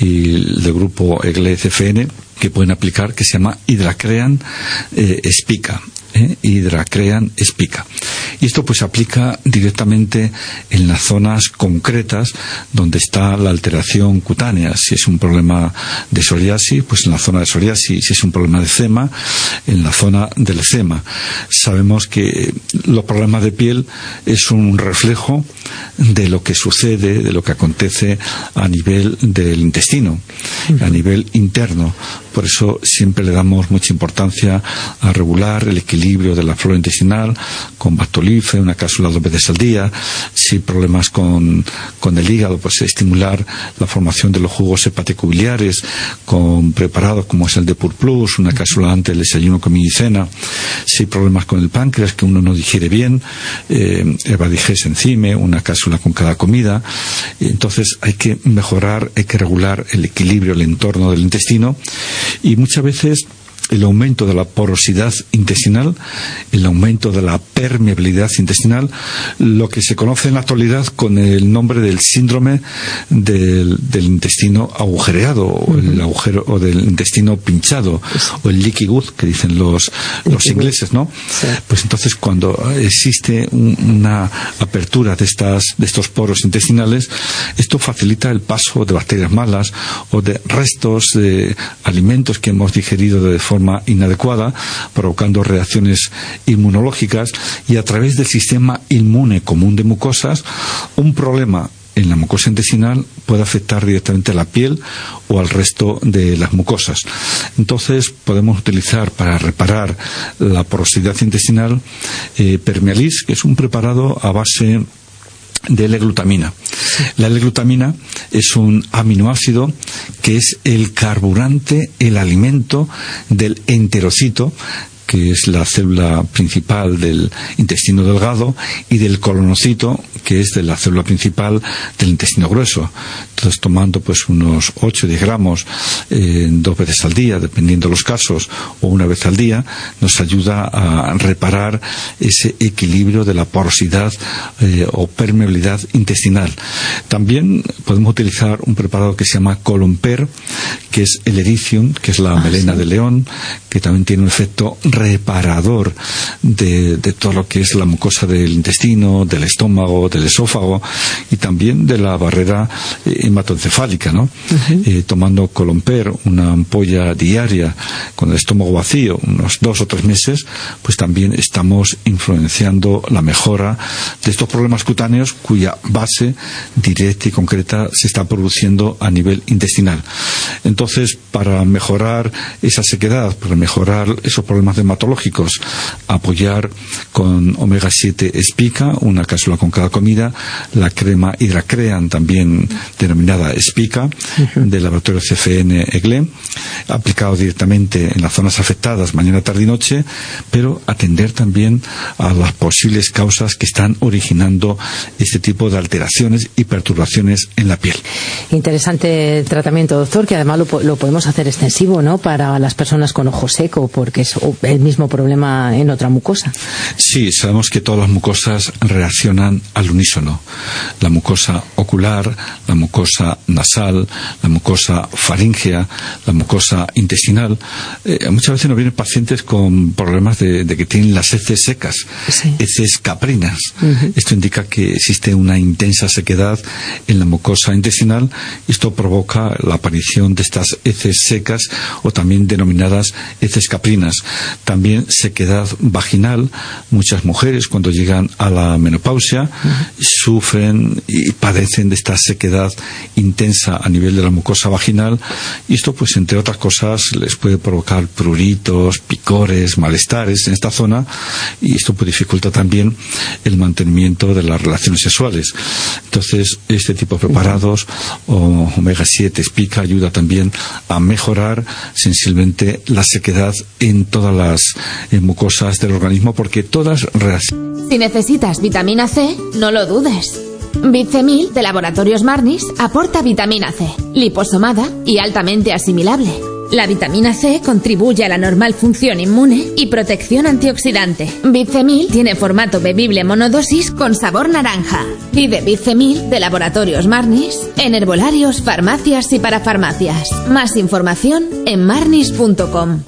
y del grupo Egle CFN que pueden aplicar, que se llama Hidracrean Spica. Hidracrean Spica. Y esto pues se aplica directamente en las zonas concretas donde está la alteración cutánea. Si es un problema de psoriasis, pues en la zona de psoriasis. Si es un problema de eczema, en la zona del eczema. Sabemos que los problemas de piel es un reflejo de lo que sucede, de lo que acontece a nivel del intestino, a nivel interno. Por eso siempre le damos mucha importancia a regular el equilibrio de la flora intestinal con Bactolife, una cápsula 2 veces al día. Si hay problemas con el hígado, pues estimular la formación de los jugos hepatobiliares con preparados como es el de Pur Plus, una cápsula antes del desayuno, comida y cena. Si hay problemas con el páncreas, que uno no digiere bien, Evadiges Enzyme, una cápsula con cada comida. Entonces hay que mejorar, hay que regular el equilibrio, el entorno del intestino. Y muchas veces el aumento de la porosidad intestinal, el aumento de la permeabilidad intestinal, lo que se conoce en la actualidad con el nombre del síndrome del intestino agujereado, o el agujero, o del intestino pinchado, o el leaky gut, que dicen los ingleses, ¿no? Sí. Pues entonces, cuando existe una apertura de estos poros intestinales, esto facilita el paso de bacterias malas o de restos de alimentos que hemos digerido de forma inadecuada, provocando reacciones inmunológicas, y a través del sistema inmune común de mucosas, un problema en la mucosa intestinal puede afectar directamente a la piel o al resto de las mucosas. Entonces podemos utilizar para reparar la porosidad intestinal Permealis, que es un preparado a base de L-glutamina. La L-glutamina es un aminoácido que es el carburante, el alimento del enterocito, que es la célula principal del intestino delgado, y del colonocito, que es de la célula principal del intestino grueso. Entonces, tomando pues unos 8 o 10 gramos 2 veces al día, dependiendo de los casos, o una vez al día, nos ayuda a reparar ese equilibrio de la porosidad o permeabilidad intestinal. También podemos utilizar un preparado que se llama Columper, que es el Ericium, que es la melena de león, que también tiene un efecto reparador de todo lo que es la mucosa del intestino, del estómago, del esófago, y también de la barrera hematoencefálica, ¿no? Tomando Columper, una ampolla diaria con el estómago vacío, unos 2 o 3 meses, pues también estamos influenciando la mejora de estos problemas cutáneos cuya base directa y concreta se está produciendo a nivel intestinal. Entonces, para mejorar esa sequedad, para mejorar esos problemas dermatológicos, apoyar con omega 7 Spica, una cápsula con cada comida, la crema Hidracrean, también denominada Spica, del laboratorio CFN Egle, aplicado directamente en las zonas afectadas mañana, tarde y noche, pero atender también a las posibles causas que están originando este tipo de alteraciones y perturbaciones en la piel. Interesante tratamiento, doctor, que además lo podemos hacer extensivo, ¿no?, para las personas con ojo seco, porque es el mismo problema en otra mucosa. Sí, sabemos que todas las mucosas reaccionan al unísono. La mucosa ocular, la mucosa nasal, la mucosa faríngea, la mucosa intestinal. Muchas veces nos vienen pacientes con problemas de que tienen las heces secas, sí, heces caprinas. Esto indica que existe una intensa sequedad en la mucosa intestinal y esto provoca la aparición de estas heces secas o también denominadas heces caprinas. También sequedad vaginal. Muchas mujeres cuando llegan a la menopausia sufren y padecen de esta sequedad intensa a nivel de la mucosa vaginal y esto pues entre otras cosas les puede provocar pruritos, picores, malestares en esta zona y esto pues dificulta también el mantenimiento de las relaciones sexuales. Entonces este tipo de preparados o omega 7 Spica ayuda también a mejorar sensiblemente la sequedad en todas las mucosas del organismo porque todas reaccionan. Si necesitas vitamina C, no lo dudes. Bitcemil de Laboratorios Marnis aporta vitamina C, liposomada y altamente asimilable. La vitamina C contribuye a la normal función inmune y protección antioxidante. Bitcemil tiene formato bebible monodosis con sabor naranja. Pide Bitcemil de Laboratorios Marnis en herbolarios, farmacias y parafarmacias. Más información en marnis.com.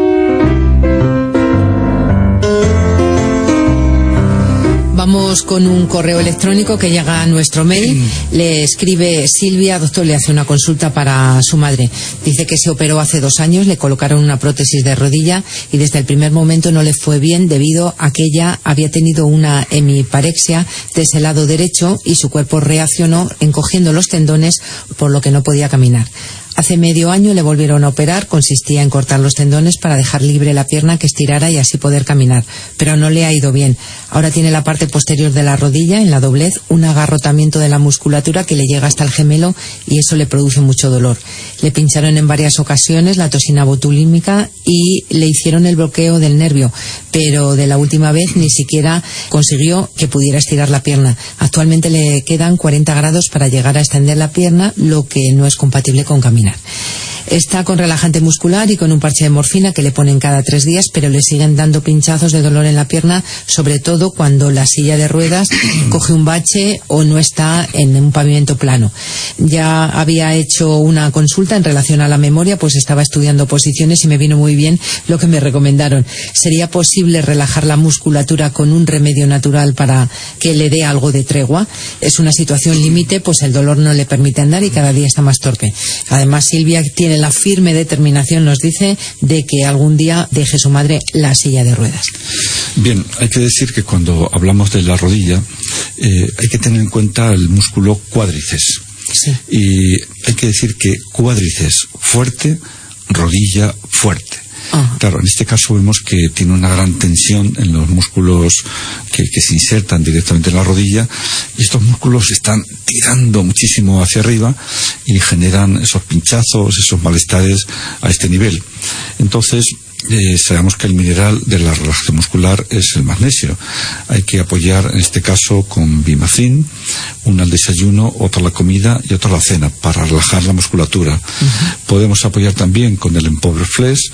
Vamos con un correo electrónico que llega a nuestro mail. Le escribe Silvia, doctor, le hace una consulta para su madre. Dice que se operó hace 2 años, le colocaron una prótesis de rodilla y desde el primer momento no le fue bien debido a que ella había tenido una hemiparexia de ese lado derecho y su cuerpo reaccionó encogiendo los tendones por lo que no podía caminar. Hace medio año le volvieron a operar, consistía en cortar los tendones para dejar libre la pierna que estirara y así poder caminar, pero no le ha ido bien. Ahora tiene la parte posterior de la rodilla, en la doblez, un agarrotamiento de la musculatura que le llega hasta el gemelo y eso le produce mucho dolor. Le pincharon en varias ocasiones la toxina botulínica y le hicieron el bloqueo del nervio, pero de la última vez ni siquiera consiguió que pudiera estirar la pierna. Actualmente le quedan 40 grados para llegar a extender la pierna, lo que no es compatible con caminar. Está con relajante muscular y con un parche de morfina que le ponen cada 3 días, pero le siguen dando pinchazos de dolor en la pierna, sobre todo cuando la silla de ruedas coge un bache o no está en un pavimento plano. Ya había hecho una consulta en relación a la memoria, pues estaba estudiando posiciones y me vino muy bien lo que me recomendaron. ¿Sería posible relajar la musculatura con un remedio natural para que le dé algo de tregua? Es una situación límite, pues el dolor no le permite andar y cada día está más torpe. Además, Silvia tiene la firme determinación, nos dice, de que algún día deje su madre la silla de ruedas. Bien, hay que decir que cuando hablamos de la rodilla hay que tener en cuenta el músculo cuádriceps. Sí. Y hay que decir que cuádriceps fuerte, rodilla fuerte. Claro, en este caso vemos que tiene una gran tensión en los músculos que se insertan directamente en la rodilla y estos músculos están tirando muchísimo hacia arriba y generan esos pinchazos, esos malestares a este nivel. Entonces, sabemos que el mineral de la relajación muscular es el magnesio. Hay que apoyar en este caso con Bimacin, una al desayuno, otra a la comida y otra a la cena para relajar la musculatura. Podemos apoyar también con el Empower Flex,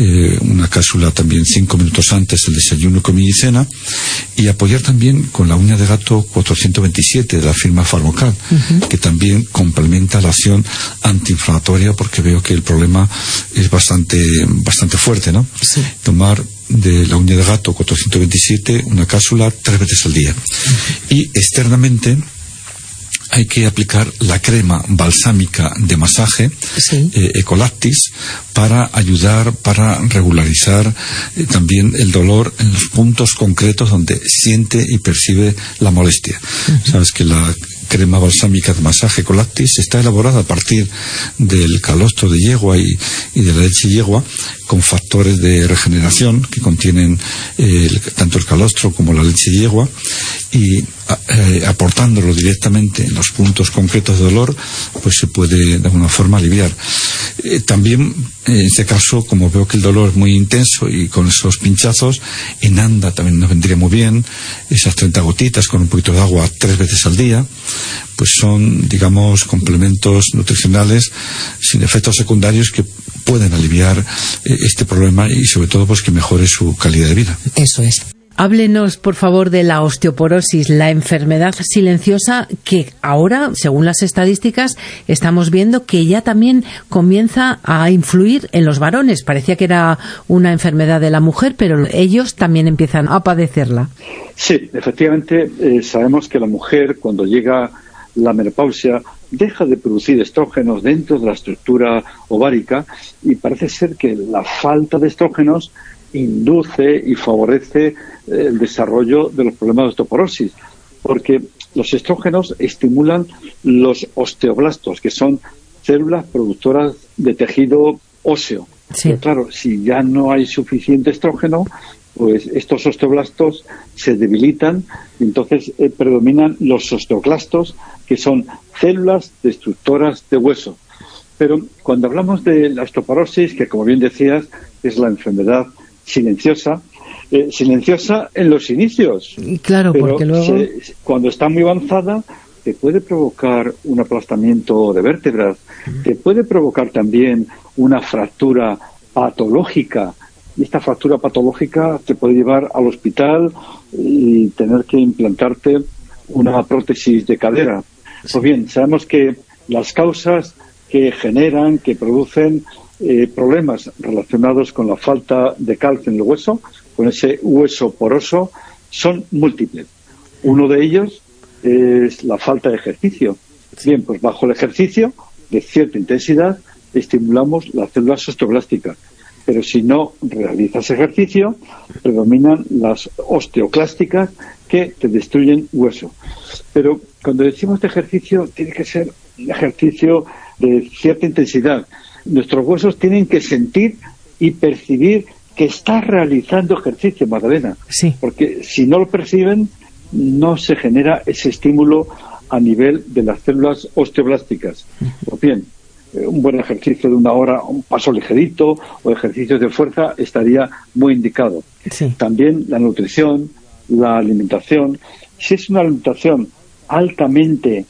una cápsula también 5 minutos antes del desayuno, comida y cena, y apoyar también con la uña de gato 427 de la firma Pharmacal, que también complementa la acción antiinflamatoria porque veo que el problema es bastante fuerte, ¿no? Sí. Tomar de la uña de gato 427 una cápsula 3 veces al día. Y externamente hay que aplicar la crema balsámica de masaje, Ecolactis, para ayudar, para regularizar también el dolor en los puntos concretos donde siente y percibe la molestia. Sabes que la crema balsámica de masaje Ecolactis está elaborada a partir del calostro de yegua y de la leche de yegua, con factores de regeneración que contienen tanto el calostro como la leche de yegua, y aportándolo directamente en los puntos concretos de dolor, pues se puede de alguna forma aliviar. También, en este caso, como veo que el dolor es muy intenso y con esos pinchazos, en anda también nos vendría muy bien, esas 30 gotitas con un poquito de agua 3 veces al día, pues son, digamos, complementos nutricionales sin efectos secundarios que pueden aliviar este problema y sobre todo pues que mejore su calidad de vida. Eso es. Háblenos, por favor, de la osteoporosis, la enfermedad silenciosa que ahora, según las estadísticas, estamos viendo que ya también comienza a influir en los varones. Parecía que era una enfermedad de la mujer, pero ellos también empiezan a padecerla. Sí, efectivamente, sabemos que la mujer, cuando llega la menopausia, deja de producir estrógenos dentro de la estructura ovárica y parece ser que la falta de estrógenos induce y favorece el desarrollo de los problemas de osteoporosis, porque los estrógenos estimulan los osteoblastos, que son células productoras de tejido óseo. Sí. Pero claro, si ya no hay suficiente estrógeno, pues estos osteoblastos se debilitan y entonces predominan los osteoclastos, que son células destructoras de hueso. Pero cuando hablamos de la osteoporosis, que como bien decías, es la enfermedad silenciosa en los inicios. Claro, pero porque luego cuando está muy avanzada te puede provocar un aplastamiento de vértebras, te puede provocar también una fractura patológica, y esta fractura patológica te puede llevar al hospital y tener que implantarte una prótesis de cadera. Pues bien, sabemos que las causas que generan, que producen problemas relacionados con la falta de calcio en el hueso, con ese hueso poroso, son múltiples. Uno de ellos es la falta de ejercicio. Bien, pues bajo el ejercicio de cierta intensidad estimulamos las células osteoblásticas, pero si no realizas ejercicio, predominan las osteoclásticas que te destruyen hueso. Pero cuando decimos de ejercicio, tiene que ser un ejercicio de cierta intensidad. Nuestros huesos tienen que sentir y percibir que estás realizando ejercicio, Magdalena. Sí. Porque si no lo perciben, no se genera ese estímulo a nivel de las células osteoblásticas. Pues bien, un buen ejercicio de 1 hora, un paso ligerito o ejercicios de fuerza estaría muy indicado. Sí. También la nutrición, la alimentación. Si es una alimentación altamente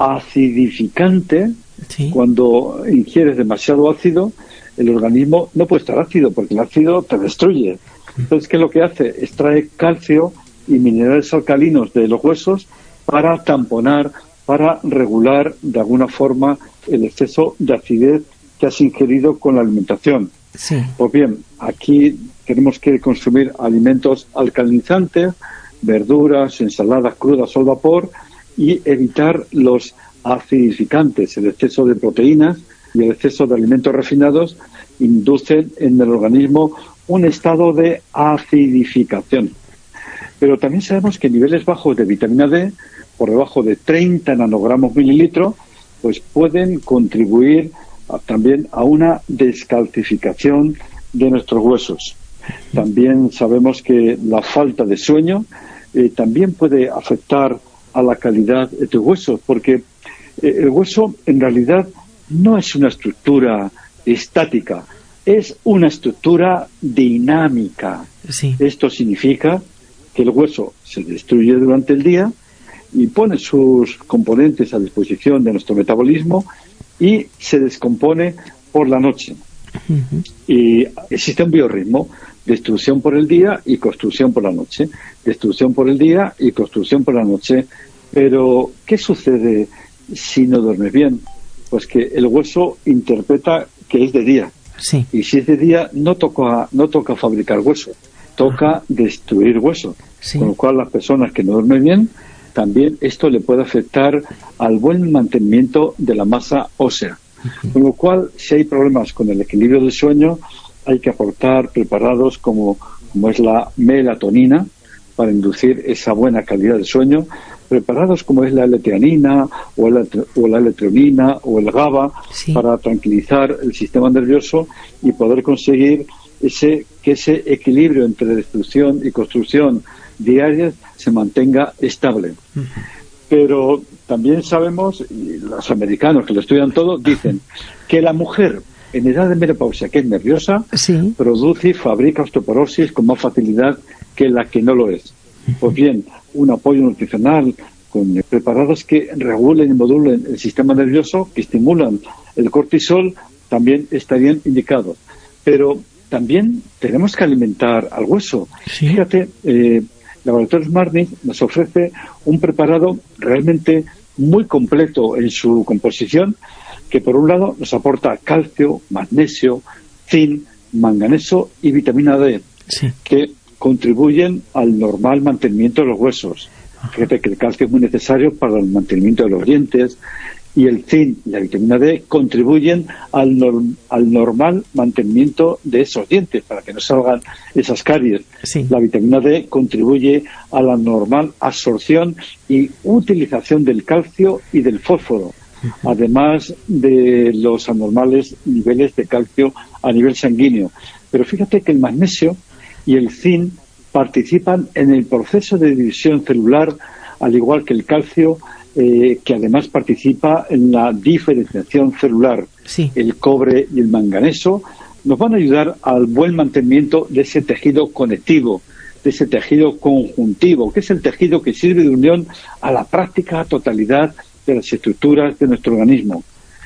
acidificante, sí, cuando ingieres demasiado ácido, el organismo no puede estar ácido porque el ácido te destruye. Entonces, ¿qué es lo que hace? Extrae calcio y minerales alcalinos de los huesos para tamponar, para regular de alguna forma el exceso de acidez que has ingerido con la alimentación. Sí. Pues bien, aquí tenemos que consumir alimentos alcalinizantes, verduras, ensaladas crudas o al vapor, y evitar los acidificantes. El exceso de proteínas y el exceso de alimentos refinados inducen en el organismo un estado de acidificación. Pero también sabemos que niveles bajos de vitamina D, por debajo de 30 nanogramos mililitro, pues pueden contribuir también a una descalcificación de nuestros huesos. También sabemos que la falta de sueño también puede afectar a la calidad de tus huesos, porque el hueso en realidad no es una estructura estática, es una estructura dinámica. Sí. Esto significa que el hueso se destruye durante el día y pone sus componentes a disposición de nuestro metabolismo y se descompone por la noche. Uh-huh. Y existe un biorritmo: destrucción por el día y construcción por la noche, destrucción por el día y construcción por la noche. Pero, ¿qué sucede si no duermes bien? Pues que el hueso interpreta que es de día. Sí. Y si es de día, no toca fabricar hueso, toca destruir hueso. Sí. Con lo cual, las personas que no duermen bien, también esto le puede afectar al buen mantenimiento de la masa ósea. Uh-huh. Con lo cual, si hay problemas con el equilibrio del sueño, hay que aportar preparados como es la melatonina para inducir esa buena calidad de sueño, preparados como es la L-teanina o la L-treonina o el GABA, sí, para tranquilizar el sistema nervioso y poder conseguir que ese equilibrio entre destrucción y construcción diarias se mantenga estable. Pero también sabemos, y los americanos que lo estudian todo, dicen que la mujer en edad de menopausia, que es nerviosa, produce y fabrica osteoporosis con más facilidad que la que no lo es. Pues bien, un apoyo nutricional con preparados que regulen y modulen el sistema nervioso, que estimulan el cortisol, también estarían indicados. Pero también tenemos que alimentar al hueso. Fíjate, Laboratorios Marnis nos ofrece un preparado realmente muy completo en su composición, que por un lado nos aporta calcio, magnesio, zinc, manganeso y vitamina D, que contribuyen al normal mantenimiento de los huesos. Fíjate que el calcio es muy necesario para el mantenimiento de los dientes, y el zinc y la vitamina D contribuyen al normal mantenimiento de esos dientes, para que no salgan esas caries. La vitamina D contribuye a la normal absorción y utilización del calcio y del fósforo, además de los anormales niveles de calcio a nivel sanguíneo. Pero fíjate que el magnesio y el zinc participan en el proceso de división celular, al igual que el calcio, que además participa en la diferenciación celular. El cobre y el manganeso nos van a ayudar al buen mantenimiento de ese tejido conectivo, de ese tejido conjuntivo, que es el tejido que sirve de unión a la práctica totalidad de las estructuras de nuestro organismo.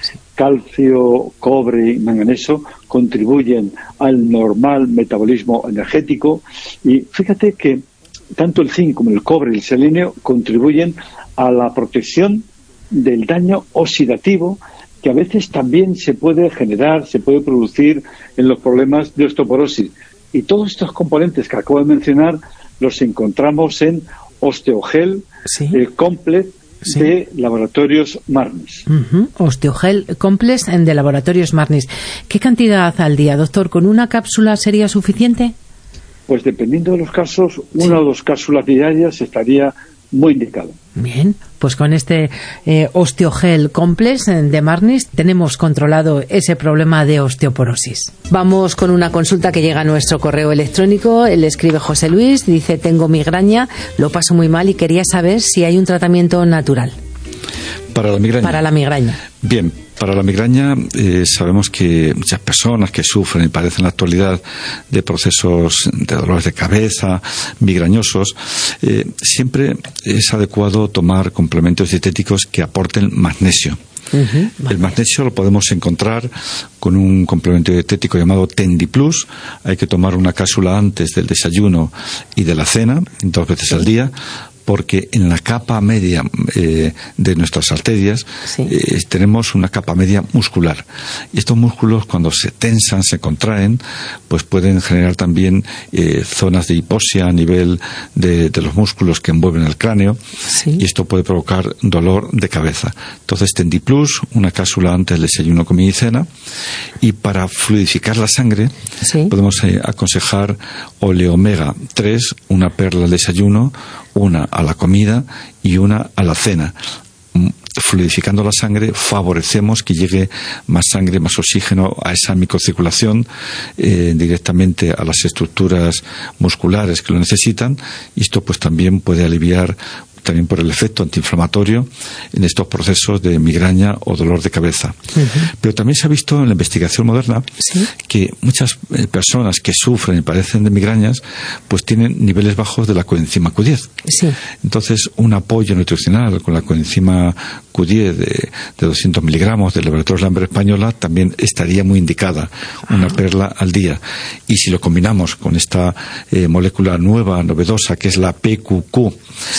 Calcio, cobre y manganeso contribuyen al normal metabolismo energético, y fíjate que tanto el zinc como el cobre y el selenio contribuyen a la protección del daño oxidativo, que a veces también se puede generar, se puede producir en los problemas de osteoporosis. Y todos estos componentes que acabo de mencionar los encontramos en Osteogel Complex de Laboratorios Marnis. Osteogel Complex de Laboratorios Marnis. ¿Qué cantidad al día, doctor? ¿Con una cápsula sería suficiente? Pues dependiendo de los casos, una o dos cápsulas diarias estaría muy indicado. Bien, pues con este Osteogel Complex de Marnis tenemos controlado ese problema de osteoporosis. Vamos con una consulta que llega a nuestro correo electrónico. Él escribe José Luis, dice: tengo migraña, lo paso muy mal y quería saber si hay un tratamiento natural. Para la migraña. Para la migraña. Bien, para la migraña sabemos que muchas personas que sufren y padecen en la actualidad de procesos de dolores de cabeza, migrañosos, siempre es adecuado tomar complementos dietéticos que aporten magnesio. El magnesio lo podemos encontrar con un complemento dietético llamado Tendi Plus. Hay que tomar una cápsula antes del desayuno y de la cena, 2 veces al día, porque en la capa media de nuestras arterias tenemos una capa media muscular. Y estos músculos, cuando se tensan, se contraen, pues pueden generar también zonas de hipoxia a nivel de los músculos que envuelven el cráneo, y esto puede provocar dolor de cabeza. Entonces, Tendi Plus, una cápsula antes del desayuno, comida y cena. Y para fluidificar la sangre, podemos aconsejar Oleomega 3, una perla al desayuno, una a la comida y una a la cena. Fluidificando la sangre, favorecemos que llegue más sangre, más oxígeno a esa microcirculación directamente a las estructuras musculares que lo necesitan, y esto pues también puede aliviar, también por el efecto antiinflamatorio, en estos procesos de migraña o dolor de cabeza. Pero también se ha visto en la investigación moderna que muchas personas que sufren y padecen de migrañas pues tienen niveles bajos de la coenzima Q10. Entonces, un apoyo nutricional con la coenzima Q10 de 200 miligramos del Laboratorios Lambert Española también estaría muy indicada, una perla al día. Y si lo combinamos con esta molécula nueva, novedosa, que es la PQQ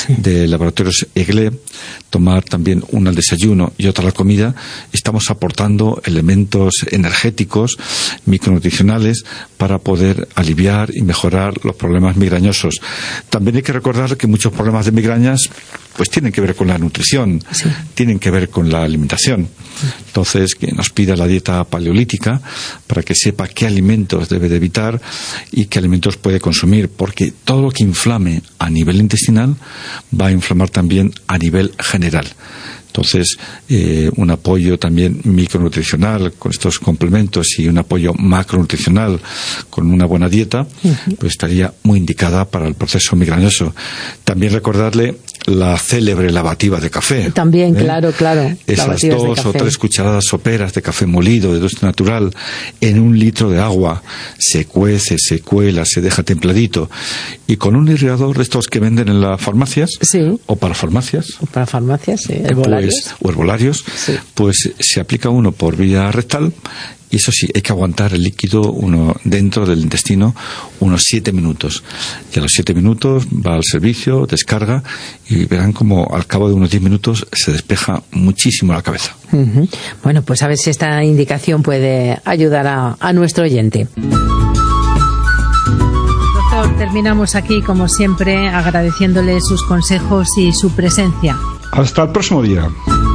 de Laboratorios EGLE, tomar también una al desayuno y otra a la comida, estamos aportando elementos energéticos, micronutricionales, para poder aliviar y mejorar los problemas migrañosos. También hay que recordar que muchos problemas de migrañas pues tienen que ver con la nutrición, tienen que ver con la alimentación. Entonces, que nos pida la dieta paleolítica para que sepa qué alimentos debe de evitar y qué alimentos puede consumir, porque todo lo que inflame a nivel intestinal va a inflamar también a nivel general. Entonces, un apoyo también micronutricional con estos complementos y un apoyo macronutricional con una buena dieta, pues estaría muy indicada para el proceso migrañoso. También recordarle la célebre lavativa de café. También, claro. Esas 2 o 3 cucharadas soperas de café molido de dulce natural en 1 litro de agua, se cuece, se cuela, se deja templadito, y con un irrigador de estos que venden en las farmacias, o para farmacias, herbolarios, pues se aplica uno por vía rectal. Y eso sí, hay que aguantar el líquido dentro del intestino unos 7 minutos. Y a los 7 minutos va al servicio, descarga, y verán como al cabo de unos 10 minutos se despeja muchísimo la cabeza. Bueno, pues a ver si esta indicación puede ayudar a nuestro oyente. Doctor, terminamos aquí, como siempre, agradeciéndole sus consejos y su presencia. Hasta el próximo día.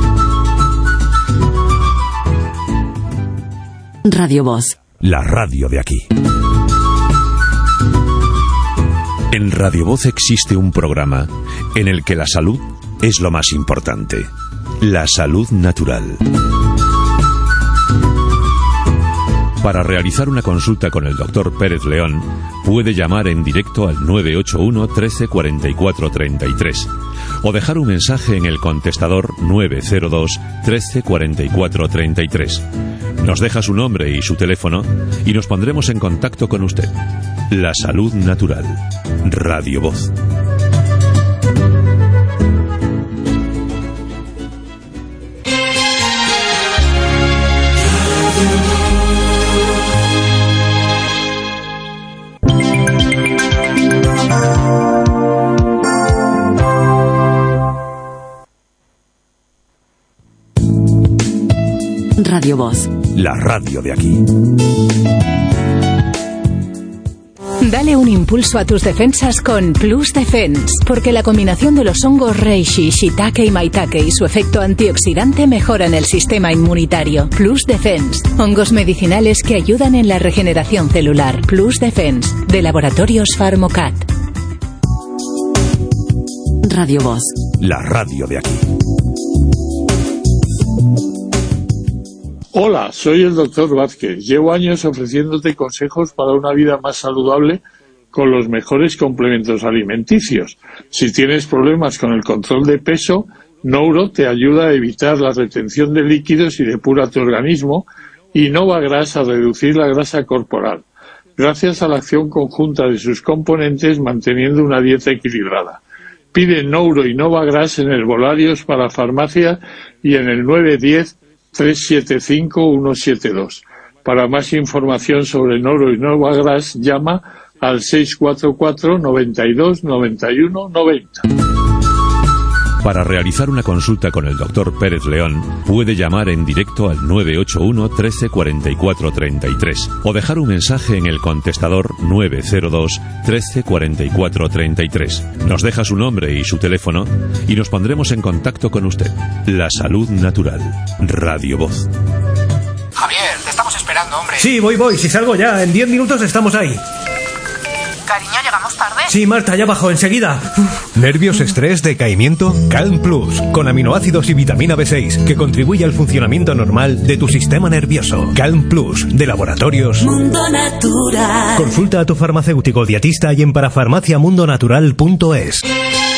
Radio Voz. La radio de aquí. En Radio Voz existe un programa en el que la salud es lo más importante. La salud natural. Para realizar una consulta con el Dr. Pérez León, puede llamar en directo al 981 13 44 33 o dejar un mensaje en el contestador 902 13 44 33. Nos deja su nombre y su teléfono y nos pondremos en contacto con usted. La salud natural. Radio Voz. Radio Voz. La radio de aquí. Dale un impulso a tus defensas con Plus Defense, porque la combinación de los hongos reishi, shiitake y maitake y su efecto antioxidante mejoran el sistema inmunitario. Plus Defense, hongos medicinales que ayudan en la regeneración celular. Plus Defense, de Laboratorios Pharmocat. Radio Voz. La radio de aquí. Hola, soy el Dr. Vázquez. Llevo años ofreciéndote consejos para una vida más saludable con los mejores complementos alimenticios. Si tienes problemas con el control de peso, Nouro te ayuda a evitar la retención de líquidos y depura tu organismo, y Novagras a reducir la grasa corporal, gracias a la acción conjunta de sus componentes manteniendo una dieta equilibrada. Pide Nouro y Novagras en herbolarios para farmacia y en el 910-375-172. Para más información sobre Nouro y Novagras, llama al 644 92 91 90. Para realizar una consulta con el Dr. Pérez León, puede llamar en directo al 981 13 44 33 o dejar un mensaje en el contestador 902 13 44 33. Nos deja su nombre y su teléfono y nos pondremos en contacto con usted. La salud natural. Radio Voz. Javier, te estamos esperando, hombre. Sí, voy. Si salgo ya, en 10 minutos estamos ahí. Cariño, ¿llegamos tarde? Sí, Marta, ya bajo, enseguida. ¿Nervios, estrés, decaimiento? Calm Plus, con aminoácidos y vitamina B6, que contribuye al funcionamiento normal de tu sistema nervioso. Calm Plus, de Laboratorios Mundo Natural. Consulta a tu farmacéutico dietista y en parafarmaciamundonatural.es.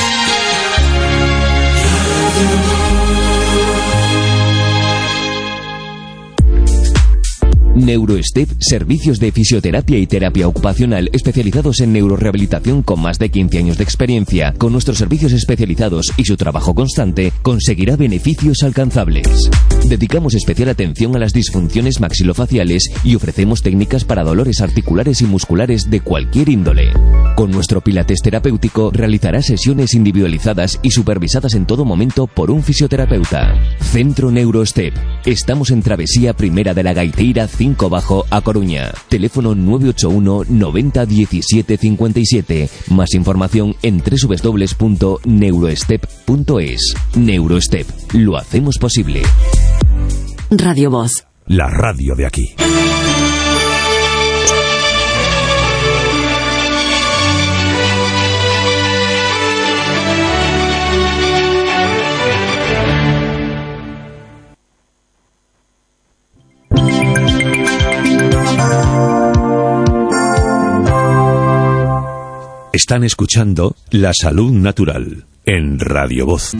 NeuroStep, servicios de fisioterapia y terapia ocupacional especializados en neurorehabilitación con más de 15 años de experiencia. Con nuestros servicios especializados y su trabajo constante, conseguirá beneficios alcanzables. Dedicamos especial atención a las disfunciones maxilofaciales y ofrecemos técnicas para dolores articulares y musculares de cualquier índole. Con nuestro pilates terapéutico realizará sesiones individualizadas y supervisadas en todo momento por un fisioterapeuta. Centro NeuroStep. Estamos en Travesía Primera de la Gaiteira 5 Bajo, A Coruña. Teléfono 981 90 17 57. Más información en www.neurostep.es. NeuroStep. Lo hacemos posible. Radio Voz. La radio de aquí. Están escuchando La Salud Natural en Radio Voz.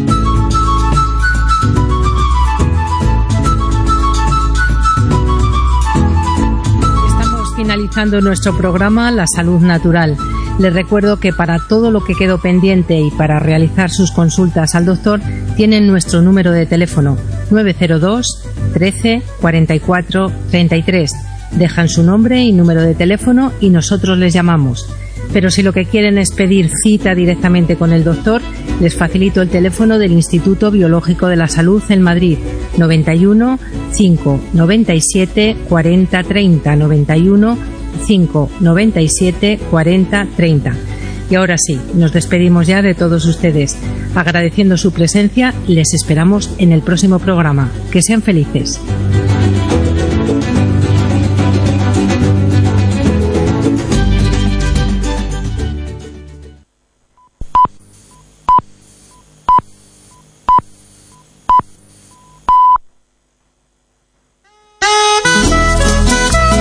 Estamos finalizando nuestro programa La Salud Natural. Les recuerdo que para todo lo que quedó pendiente y para realizar sus consultas al doctor tienen nuestro número de teléfono 902 13 44 33. Dejan su nombre y número de teléfono y nosotros les llamamos. Pero si lo que quieren es pedir cita directamente con el doctor, les facilito el teléfono del Instituto Biológico de la Salud en Madrid, 91 5 97 40 30, 91 5 97 40 30. Y ahora sí, nos despedimos ya de todos ustedes. Agradeciendo su presencia, les esperamos en el próximo programa. Que sean felices.